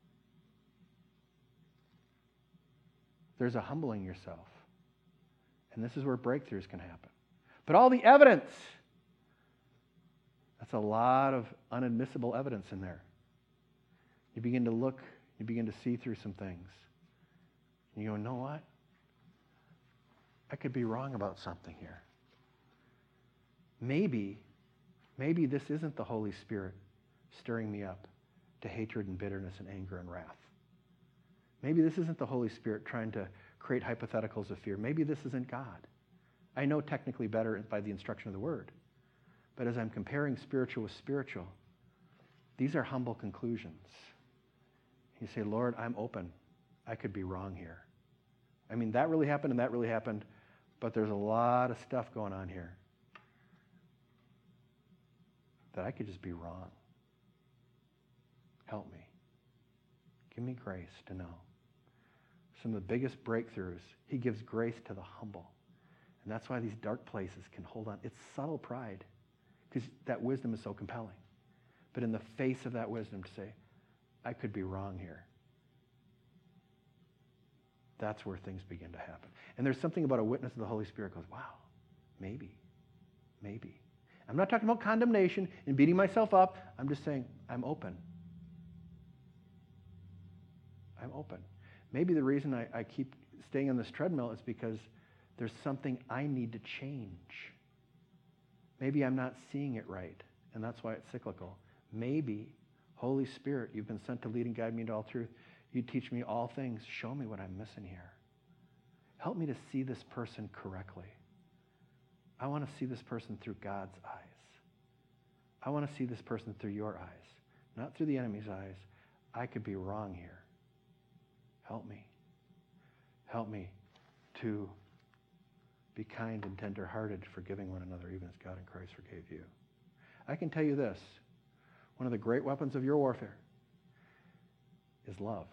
There's a humbling yourself. And this is where breakthroughs can happen. But all the evidence, that's a lot of unadmissible evidence in there. You begin to look, you begin to see through some things. And you go, you know what? I could be wrong about something here. Maybe, maybe this isn't the Holy Spirit stirring me up to hatred and bitterness and anger and wrath. Maybe this isn't the Holy Spirit trying to create hypotheticals of fear. Maybe this isn't God. I know technically better by the instruction of the Word. But as I'm comparing spiritual with spiritual, these are humble conclusions. You say, Lord, I'm open. I could be wrong here. I mean, that really happened and that really happened, but there's a lot of stuff going on here that I could just be wrong. Help me. Give me grace to know. Some of the biggest breakthroughs, he gives grace to the humble. And that's why these dark places can hold on. It's subtle pride, because that wisdom is so compelling. But in the face of that wisdom to say, I could be wrong here. That's where things begin to happen. And there's something about a witness of the Holy Spirit goes, wow, maybe, maybe. I'm not talking about condemnation and beating myself up. I'm just saying I'm open. I'm open. Maybe the reason I, I keep staying on this treadmill is because there's something I need to change. Maybe I'm not seeing it right, and that's why it's cyclical. Maybe, Holy Spirit, you've been sent to lead and guide me into all truth. You teach me all things. Show me what I'm missing here. Help me to see this person correctly. I want to see this person through God's eyes. I want to see this person through your eyes, not through the enemy's eyes. I could be wrong here. Help me. Help me to be kind and tender-hearted, forgiving one another, even as God in Christ forgave you. I can tell you this. One of the great weapons of your warfare is love.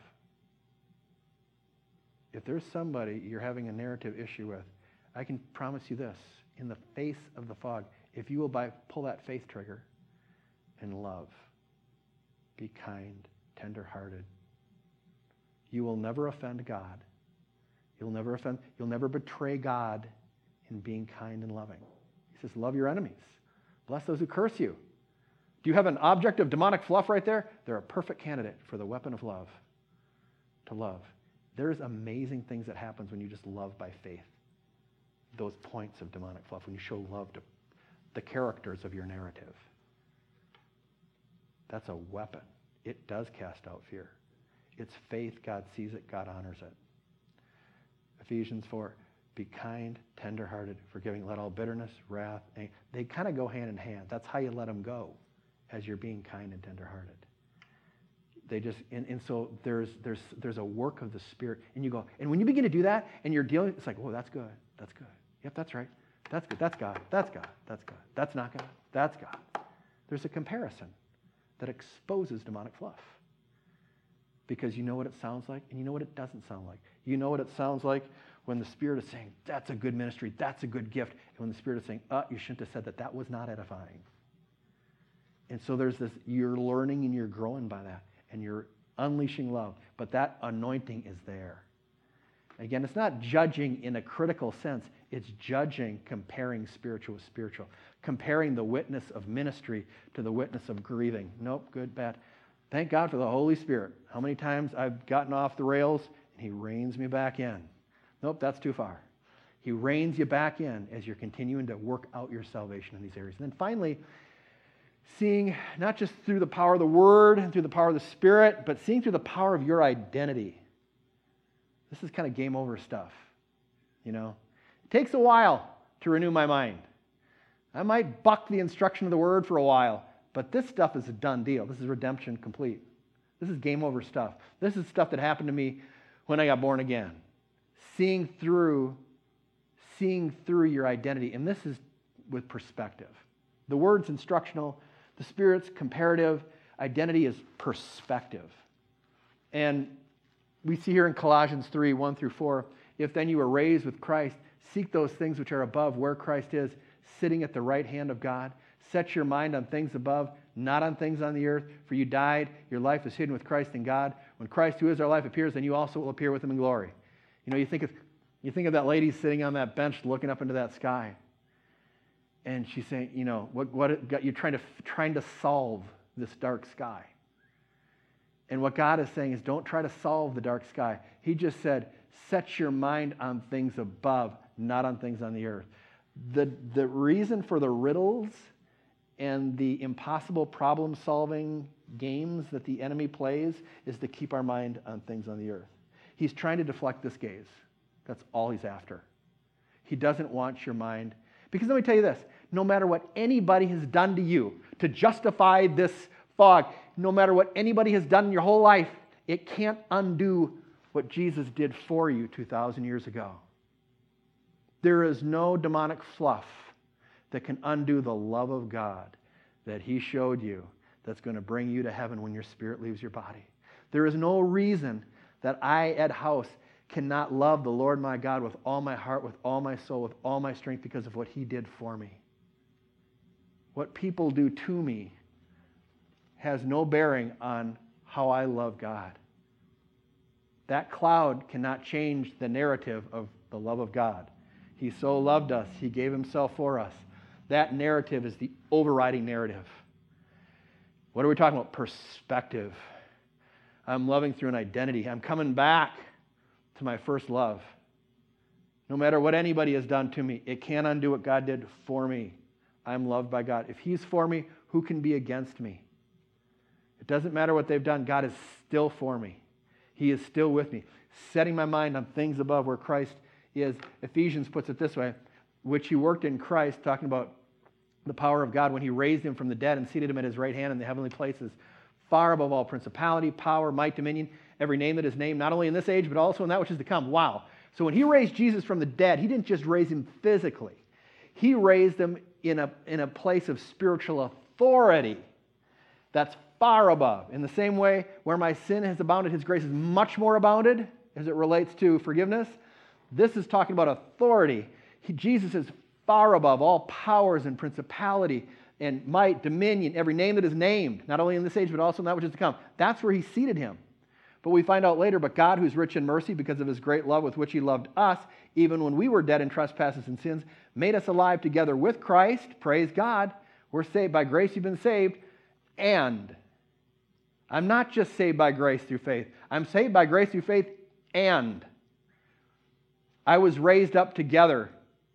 If there's somebody you're having a narrative issue with, I can promise you this. In the face of the fog, if you will buy, pull that faith trigger and love, be kind, tender-hearted, you will never offend God. You'll never offend, you'll never betray God in being kind and loving. He says, love your enemies. Bless those who curse you. Do you have an object of demonic fluff right there? They're a perfect candidate for the weapon of love, to love. There's amazing things that happens when you just love by faith. Those points of demonic fluff, when you show love to the characters of your narrative. That's a weapon. It does cast out fear. It's faith. God sees it. God honors it. Ephesians four, be kind, tender-hearted, forgiving. Let all bitterness, wrath, anger, they kind of go hand in hand. That's how you let them go, as you're being kind and tenderhearted. They just, and, and so there's there's there's a work of the Spirit, and you go, and when you begin to do that, and you're dealing, it's like, oh, that's good, that's good. Yep, that's right. That's good. That's God. That's God. That's God. That's not God. That's God. There's a comparison that exposes demonic fluff. Because you know what it sounds like, and you know what it doesn't sound like. You know what it sounds like when the Spirit is saying, that's a good ministry, that's a good gift, and when the Spirit is saying, uh, you shouldn't have said that, that was not edifying. And so there's this, you're learning and you're growing by that, and you're unleashing love, but that anointing is there. Again, it's not judging in a critical sense, it's judging, comparing spiritual with spiritual, comparing the witness of ministry to the witness of grieving. Nope, good, bad. Thank God for the Holy Spirit. How many times I've gotten off the rails and He reins me back in. Nope, that's too far. He reins you back in as you're continuing to work out your salvation in these areas. And then finally, seeing not just through the power of the Word and through the power of the Spirit, but seeing through the power of your identity. This is kind of game over stuff, you know. It takes a while to renew my mind. I might buck the instruction of the Word for a while, but this stuff is a done deal. This is redemption complete. This is game over stuff. This is stuff that happened to me when I got born again. Seeing through, seeing through your identity. And this is with perspective. The Word's instructional. The Spirit's comparative. Identity is perspective. And we see here in Colossians three, one through four, if then you were raised with Christ, seek those things which are above where Christ is, sitting at the right hand of God. Set your mind on things above, not on things on the earth. For you died, your life is hidden with Christ in God. When Christ, who is our life, appears, then you also will appear with Him in glory. You know, you think of you think of that lady sitting on that bench looking up into that sky, and she's saying, you know, what what you're trying to trying to solve this dark sky. And what God is saying is, don't try to solve the dark sky. He just said, set your mind on things above, not on things on the earth. The the reason for the riddles and the impossible problem-solving games that the enemy plays is to keep our mind on things on the earth. He's trying to deflect this gaze. That's all he's after. He doesn't want your mind. Because let me tell you this, no matter what anybody has done to you to justify this fog, no matter what anybody has done in your whole life, it can't undo what Jesus did for you two thousand years ago. There is no demonic fluff that can undo the love of God that He showed you that's going to bring you to heaven when your spirit leaves your body. There is no reason that I, Ed House, cannot love the Lord my God with all my heart, with all my soul, with all my strength because of what He did for me. What people do to me has no bearing on how I love God. That cloud cannot change the narrative of the love of God. He so loved us, He gave Himself for us. That narrative is the overriding narrative. What are we talking about? Perspective. I'm loving through an identity. I'm coming back to my first love. No matter what anybody has done to me, it can't undo what God did for me. I'm loved by God. If He's for me, who can be against me? It doesn't matter what they've done. God is still for me. He is still with me. Setting my mind on things above where Christ is. Ephesians puts it this way, which He worked in Christ, talking about the power of God when He raised Him from the dead and seated Him at His right hand in the heavenly places, far above all principality, power, might, dominion, every name that is named, not only in this age, but also in that which is to come. Wow. So when He raised Jesus from the dead, He didn't just raise Him physically. He raised Him in a, in a place of spiritual authority that's far above. In the same way, where my sin has abounded, His grace is much more abounded as it relates to forgiveness. This is talking about authority. He, Jesus is far above all powers and principality and might, dominion, every name that is named, not only in this age, but also in that which is to come. That's where He seated Him. But we find out later, but God, who's rich in mercy because of His great love with which He loved us, even when we were dead in trespasses and sins, made us alive together with Christ. Praise God. We're saved by grace. You've been saved. And I'm not just saved by grace through faith. I'm saved by grace through faith and I was raised up together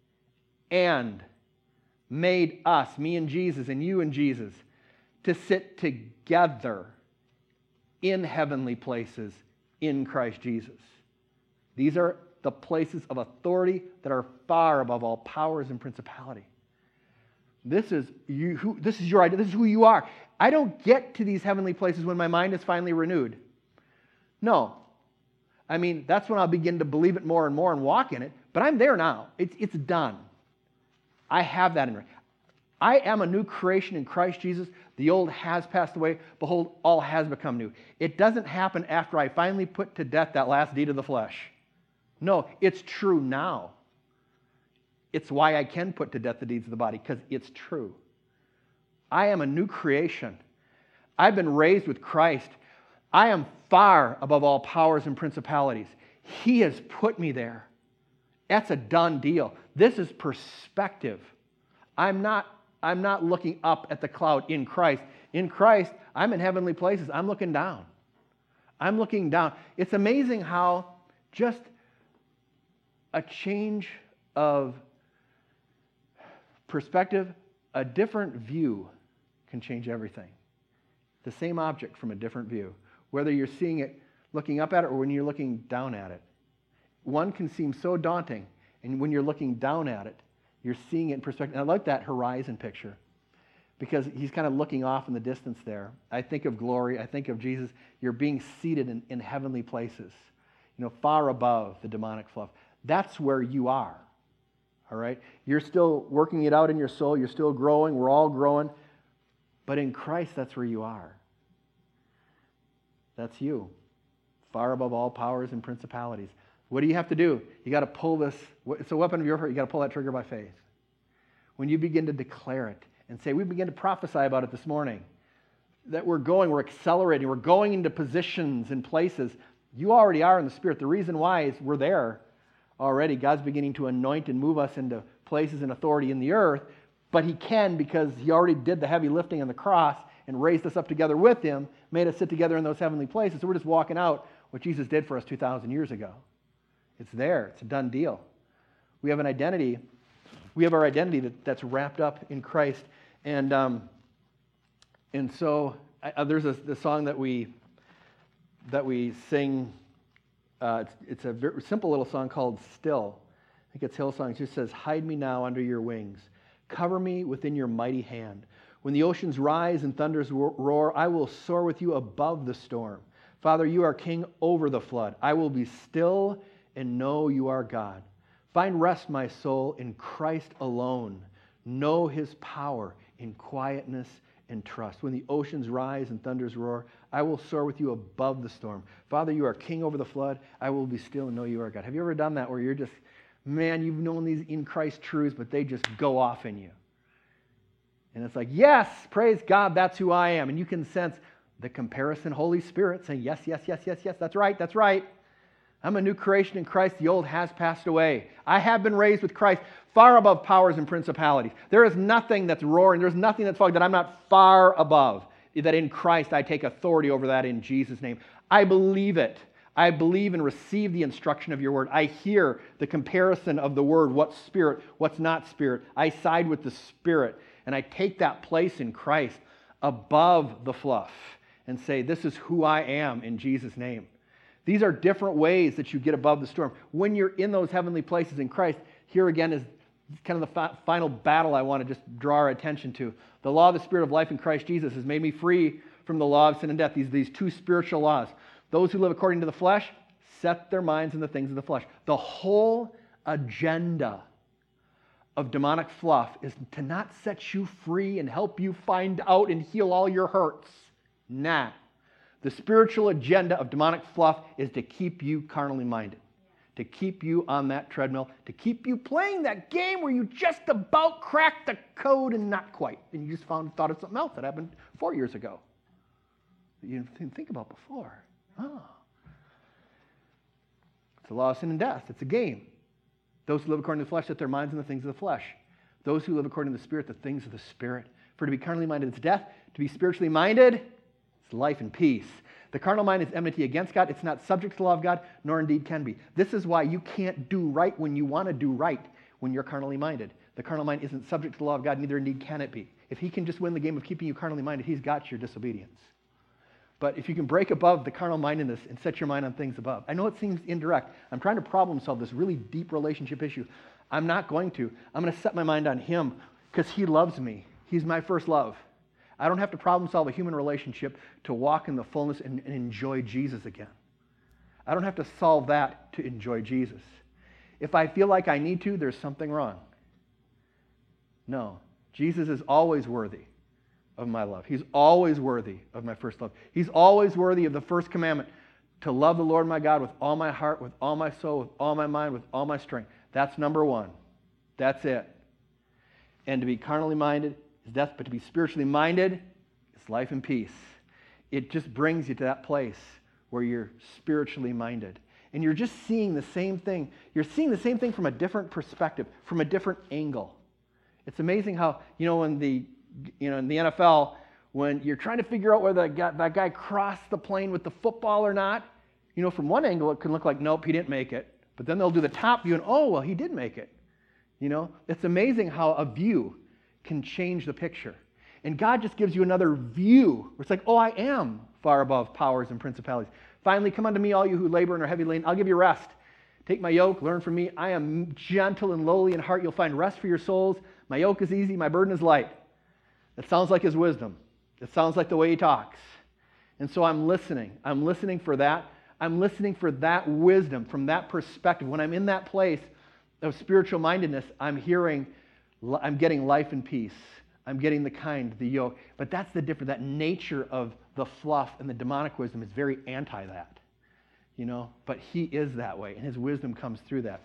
and made us, me and Jesus and you and Jesus, to sit together in heavenly places in Christ Jesus. These are the places of authority that are far above all powers and principality. This is you. Who, this is your idea. This is who you are. I don't get to these heavenly places when my mind is finally renewed. No. I mean, that's when I'll begin to believe it more and more and walk in it. But I'm there now. It's, it's done. I have that in me. I am a new creation in Christ Jesus. The old has passed away. Behold, all has become new. It doesn't happen after I finally put to death that last deed of the flesh. No, it's true now. It's why I can put to death the deeds of the body, because it's true. I am a new creation. I've been raised with Christ. I am far above all powers and principalities. He has put me there. That's a done deal. This is perspective. I'm not, I'm not looking up at the cloud in Christ. In Christ, I'm in heavenly places. I'm looking down. I'm looking down. It's amazing how just a change of perspective, a different view can change everything. The same object from a different view. Whether you're seeing it, looking up at it, or when you're looking down at it. One can seem so daunting, and when you're looking down at it, you're seeing it in perspective. And I like that horizon picture, because he's kind of looking off in the distance there. I think of glory. I think of Jesus. You're being seated in, in heavenly places, you know, far above the demonic fluff. That's where you are, all right? You're still working it out in your soul. You're still growing. We're all growing. But in Christ, that's where you are. That's you, far above all powers and principalities. What do you have to do? You got to pull this. It's a weapon of your heart. You got to pull that trigger by faith. When you begin to declare it and say, we begin to prophesy about it this morning, that we're going, we're accelerating, we're going into positions and places. You already are in the Spirit. The reason why is we're there already. God's beginning to anoint and move us into places and authority in the earth, but He can because He already did the heavy lifting on the cross and raised us up together with Him, made us sit together in those heavenly places. So we're just walking out what Jesus did for us two thousand years ago. It's there. It's a done deal. We have an identity. We have our identity that, that's wrapped up in Christ. And um, and so I, there's a the song that we that we sing. Uh, it's, it's a very simple little song called Still. I think it's Hillsong. It just says, hide me now under your wings. Cover me within your mighty hand. When the oceans rise and thunders roar, I will soar with you above the storm. Father, you are king over the flood. I will be still and know you are God. Find rest, my soul, in Christ alone. Know His power in quietness and trust. When the oceans rise and thunders roar, I will soar with you above the storm. Father, you are king over the flood. I will be still and know you are God. Have you ever done that where you're just, man, you've known these in Christ truths, but they just go off in you? And it's like, yes, praise God, that's who I am. And you can sense the comparison Holy Spirit saying, yes, yes, yes, yes, yes, that's right, that's right. I'm a new creation in Christ. The old has passed away. I have been raised with Christ far above powers and principalities. There is nothing that's roaring. There's nothing that's fogged that I'm not far above. That in Christ I take authority over that in Jesus' name. I believe it. I believe and receive the instruction of your word. I hear the comparison of the word, what's spirit, what's not spirit. I side with the Spirit. And I take that place in Christ above the fluff and say, this is who I am in Jesus' name. These are different ways that you get above the storm. When you're in those heavenly places in Christ, here again is kind of the fi- final battle I want to just draw our attention to. The law of the Spirit of life in Christ Jesus has made me free from the law of sin and death. These, these two spiritual laws. Those who live according to the flesh set their minds in the things of the flesh. The whole agenda of demonic fluff is to not set you free and help you find out and heal all your hurts. Nah. The spiritual agenda of demonic fluff is to keep you carnally minded, to keep you on that treadmill, to keep you playing that game where you just about cracked the code and not quite, and you just found thought of something else that happened four years ago that you didn't think about before. Oh. It's the law of sin and death. It's a game. Those who live according to the flesh set their minds on the things of the flesh. Those who live according to the Spirit, the things of the Spirit. For to be carnally minded is death. To be spiritually minded is life and peace. The carnal mind is enmity against God. It's not subject to the law of God, nor indeed can be. This is why you can't do right when you want to do right when you're carnally minded. The carnal mind isn't subject to the law of God, neither indeed can it be. If he can just win the game of keeping you carnally minded, he's got your disobedience. But if you can break above the carnal mindedness and set your mind on things above. I know it seems indirect. I'm trying to problem solve this really deep relationship issue. I'm not going to. I'm going to set my mind on him. because he loves me. He's my first love. I don't have to problem solve a human relationship to walk in the fullness and, and enjoy Jesus again. I don't have to solve that to enjoy Jesus. If I feel like I need to, there's something wrong. No. Jesus is always worthy of my love. He's always worthy of my first love. He's always worthy of the first commandment, to love the Lord my God with all my heart, with all my soul, with all my mind, with all my strength. That's number one. That's it. And to be carnally minded is death, but to be spiritually minded is life and peace. It just brings you to that place where you're spiritually minded. And you're just seeing the same thing. You're seeing the same thing from a different perspective, from a different angle. It's amazing how, you know, in the, you know, in the N F L, when you're trying to figure out whether that guy, that guy crossed the plane with the football or not, you know, from one angle it can look like, nope, he didn't make it. But then they'll do the top view and, oh, well, he did make it. You know, it's amazing how a view can change the picture. And God just gives you another view where it's like, oh, I am far above powers and principalities. Finally, come unto me, all you who labor and are heavy laden. I'll give you rest. Take my yoke, learn from me. I am gentle and lowly in heart. You'll find rest for your souls. My yoke is easy, my burden is light. That sounds like his wisdom. It sounds like the way he talks. And so I'm listening. I'm listening for that. I'm listening for that wisdom from that perspective. When I'm in that place of spiritual mindedness, I'm hearing, I'm getting life and peace. I'm getting the kind, the yoke. But that's the difference. That nature of the fluff and the demonic wisdom is very anti that. You know, but he is that way, and his wisdom comes through that.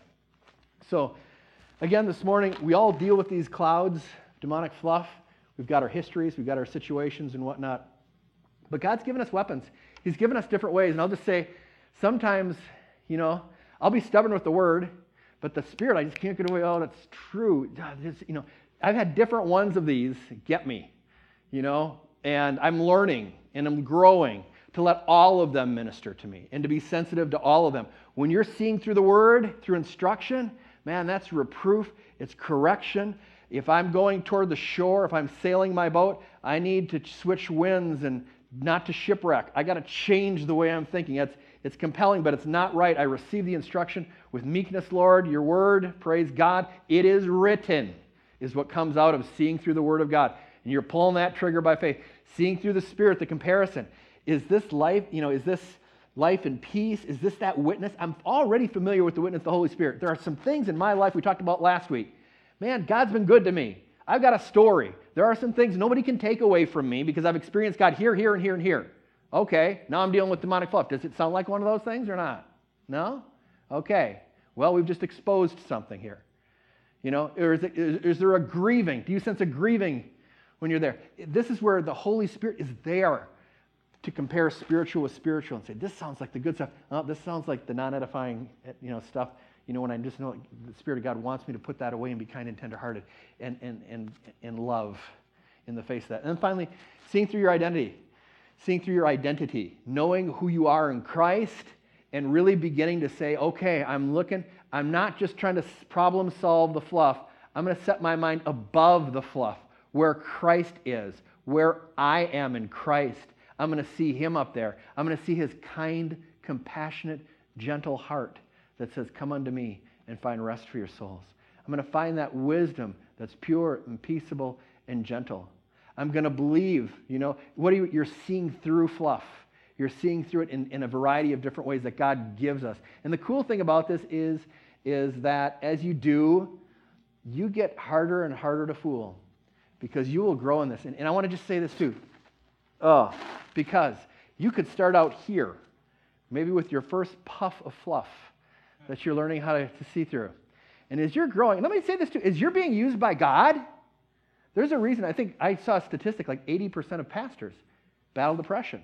So, again, this morning, we all deal with these clouds, demonic fluff. We've got our histories, we've got our situations and whatnot. But God's given us weapons. He's given us different ways. And I'll just say, sometimes, you know, I'll be stubborn with the word, but the Spirit, I just can't get away. Oh, that's true. Just, you know, I've had different ones of these get me, you know, and I'm learning and I'm growing to let all of them minister to me and to be sensitive to all of them. When you're seeing through the word, through instruction, man, that's reproof. It's correction. If I'm going toward the shore, if I'm sailing my boat, I need to switch winds and not to shipwreck. I got to change the way I'm thinking. It's, it's compelling, but it's not right. I receive the instruction with meekness, Lord, your word, praise God. It is written, is what comes out of seeing through the word of God. And you're pulling that trigger by faith. Seeing through the Spirit, the comparison. Is this life, you know, is this life and peace? Is this that witness? I'm already familiar with the witness of the Holy Spirit. There are some things in my life we talked about last week. Man, God's been good to me. I've got a story. There are some things nobody can take away from me because I've experienced God here, here, and here, and here. Okay, now I'm dealing with demonic fluff. Does it sound like one of those things or not? No? Okay. Well, we've just exposed something here. You know, or is, it, is, is there a grieving? Do you sense a grieving when you're there? This is where the Holy Spirit is there to compare spiritual with spiritual and say, this sounds like the good stuff. Oh, this sounds like the non-edifying, you know, stuff. You know, when I just know the Spirit of God wants me to put that away and be kind and tenderhearted and, and, and, and love in the face of that. And then finally, seeing through your identity. Seeing through your identity. Knowing who you are in Christ and really beginning to say, okay, I'm looking, I'm not just trying to problem solve the fluff. I'm going to set my mind above the fluff, where Christ is, where I am in Christ. I'm going to see him up there. I'm going to see his kind, compassionate, gentle heart that says, come unto me and find rest for your souls. I'm going to find that wisdom that's pure and peaceable and gentle. I'm going to believe, you know, what are you, you're seeing through fluff. You're seeing through it in, in a variety of different ways that God gives us. And the cool thing about this is, is that as you do, you get harder and harder to fool because you will grow in this. And, and I want to just say this too. Oh, because you could start out here, maybe with your first puff of fluff that you're learning how to, to see through. And as you're growing, let me say this too, as you're being used by God, there's a reason. I think I saw a statistic like eighty percent of pastors battle depression.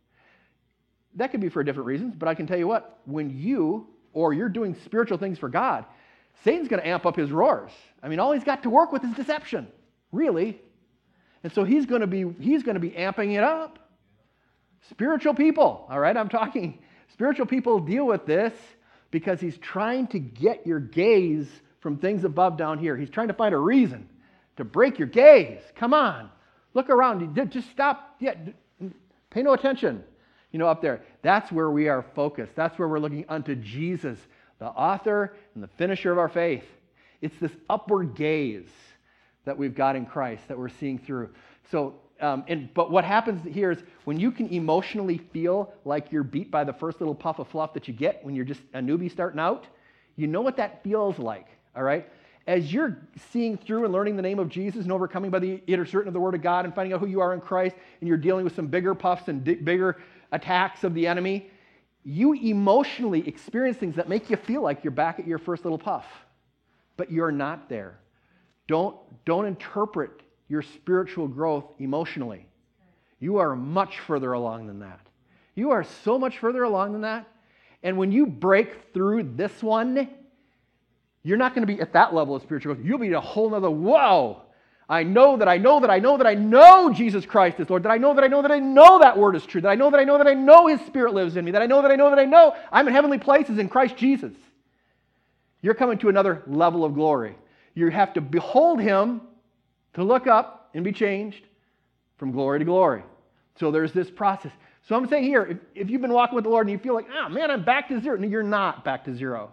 That could be for different reasons, but I can tell you what, when you or you're doing spiritual things for God, Satan's going to amp up his roars. I mean, all he's got to work with is deception, really. And so he's going to be he's going to be amping it up. Spiritual people, all right? I'm talking spiritual people deal with this because he's trying to get your gaze from things above down here. He's trying to find a reason to break your gaze. Come on. Look around. Just stop. Yeah, pay no attention. You know, up there. That's where we are focused. That's where we're looking unto Jesus, the author and the finisher of our faith. It's this upward gaze that we've got in Christ, that we're seeing through. So, um, and but what happens here is when you can emotionally feel like you're beat by the first little puff of fluff that you get when you're just a newbie starting out, you know what that feels like, all right? As you're seeing through and learning the name of Jesus and overcoming by the inner certain of the Word of God and finding out who you are in Christ, and you're dealing with some bigger puffs and di- bigger attacks of the enemy, you emotionally experience things that make you feel like you're back at your first little puff, but you're not there. Don't, don't interpret your spiritual growth emotionally. You are much further along than that. You are so much further along than that. And when you break through this one, you're not going to be at that level of spiritual growth. You'll be at a whole nother, whoa, I know that I know that I know that I know Jesus Christ is Lord, that I know that I know that I know that word is true, that I know that I know that I know His Spirit lives in me, that I know that I know that I know I'm in heavenly places in Christ Jesus. You're coming to another level of glory. You have to behold Him to look up and be changed from glory to glory. So there's this process. So I'm saying here, if, if you've been walking with the Lord and you feel like, oh man, I'm back to zero. No, you're not back to zero.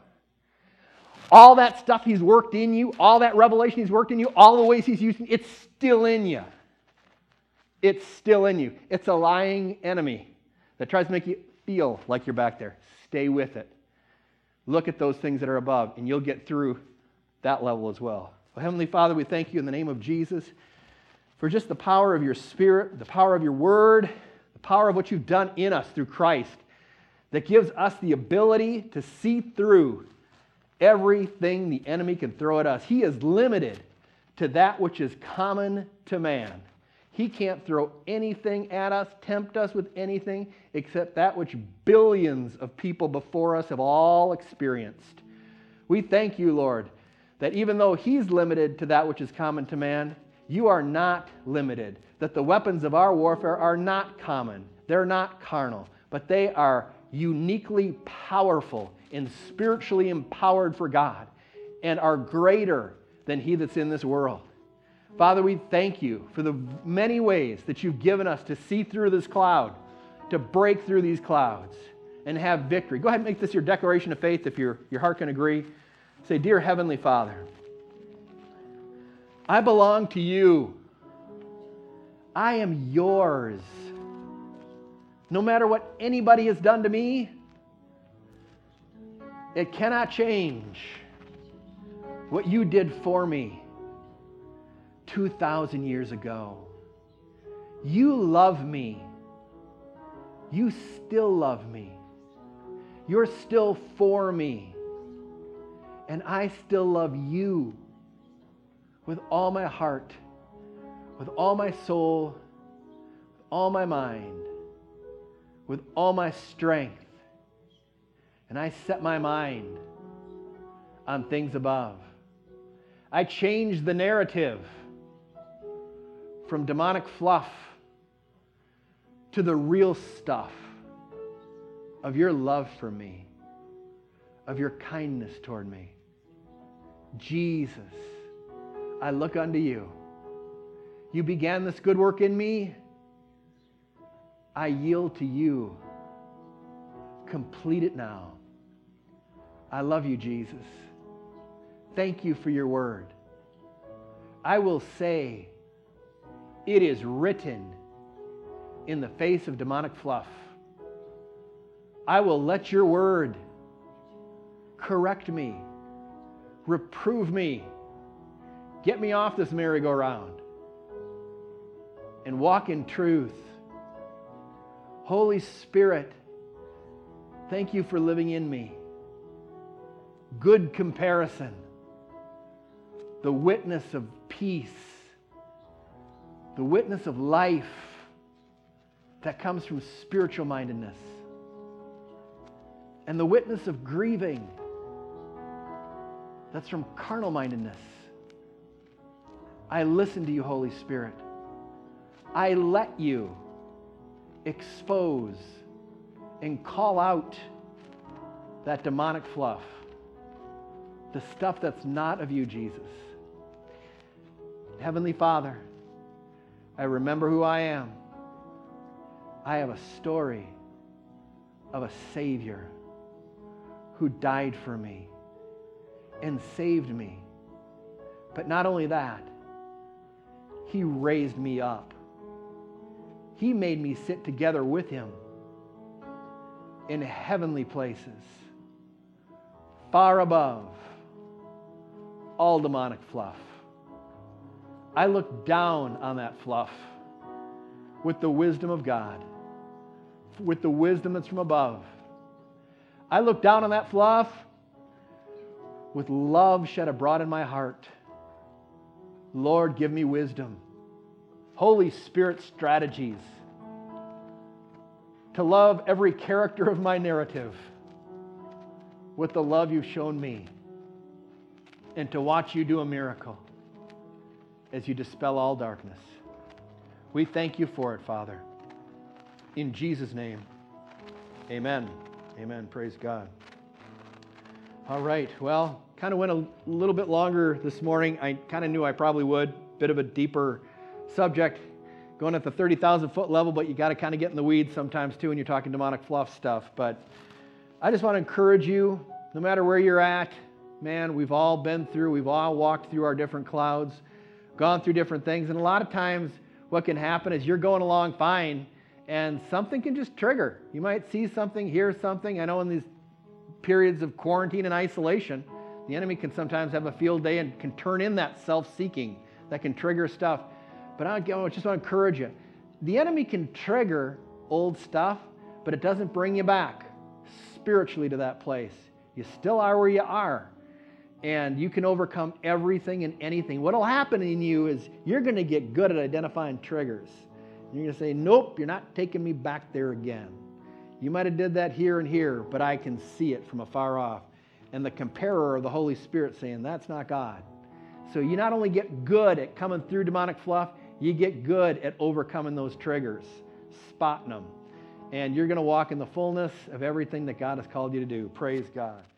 All that stuff He's worked in you, all that revelation He's worked in you, all the ways He's using, it's still in you. It's still in you. It's a lying enemy that tries to make you feel like you're back there. Stay with it. Look at those things that are above, and you'll get through that level as well. Well, Heavenly Father, we thank You in the name of Jesus for just the power of Your Spirit, the power of Your Word, the power of what You've done in us through Christ that gives us the ability to see through everything the enemy can throw at us. He is limited to that which is common to man. He can't throw anything at us, tempt us with anything, except that which billions of people before us have all experienced. We thank You, Lord, that even though He's limited to that which is common to man, You are not limited, that the weapons of our warfare are not common, they're not carnal, but they are uniquely powerful and spiritually empowered for God and are greater than he that's in this world. Father, we thank You for the many ways that You've given us to see through this cloud, to break through these clouds and have victory. Go ahead and make this your declaration of faith if your, your heart can agree. Say, Dear Heavenly Father, I belong to You. I am Yours. No matter what anybody has done to me, it cannot change what You did for me two thousand years ago. You love me. You still love me. You're still for me. And I still love You with all my heart, with all my soul, with all my mind, with all my strength. And I set my mind on things above. I change the narrative from demonic fluff to the real stuff of Your love for me, of Your kindness toward me. Jesus, I look unto You. You began this good work in me. I yield to You. Complete it now. I love You, Jesus. Thank You for Your word. I will say, it is written in the face of demonic fluff. I will let Your word correct me, reprove me, get me off this merry-go-round, and walk in truth. Holy Spirit, thank You for living in me. Good comparison, the witness of peace, the witness of life that comes from spiritual mindedness, and the witness of grieving that's from carnal mindedness. I listen to You, Holy Spirit. I let You expose and call out that demonic fluff, the stuff that's not of You, Jesus. Heavenly Father, I remember who I am. I have a story of a Savior who died for me and saved me. But not only that, He raised me up. He made me sit together with Him in heavenly places, far above all demonic fluff. I look down on that fluff with the wisdom of God, with the wisdom that's from above. I look down on that fluff with love shed abroad in my heart. Lord, give me wisdom. Holy Spirit strategies to love every character of my narrative with the love you've shown me, and to watch you do a miracle as you dispel all darkness. We thank you for it, Father. In Jesus' name, amen. Amen. Praise God. All right. Well, kind of went a little bit longer this morning. I kind of knew I probably would. Bit of a deeper subject, going at the thirty thousand foot level, but you got to kind of get in the weeds sometimes too when you're talking demonic fluff stuff. But I just want to encourage you, no matter where you're at, man, we've all been through, we've all walked through our different clouds, gone through different things, and a lot of times what can happen is you're going along fine, and something can just trigger. You might see something, hear something. I know in these periods of quarantine and isolation, the enemy can sometimes have a field day and can turn in that self-seeking that can trigger stuff. But I just want to encourage you. The enemy can trigger old stuff, but it doesn't bring you back spiritually to that place. You still are where you are. And you can overcome everything and anything. What will happen in you is you're going to get good at identifying triggers. You're going to say, nope, you're not taking me back there again. You might have did that here and here, but I can see it from afar off. And the comparer of the Holy Spirit saying, that's not God. So you not only get good at coming through demonic fluff, you get good at overcoming those triggers, spotting them. And you're going to walk in the fullness of everything that God has called you to do. Praise God.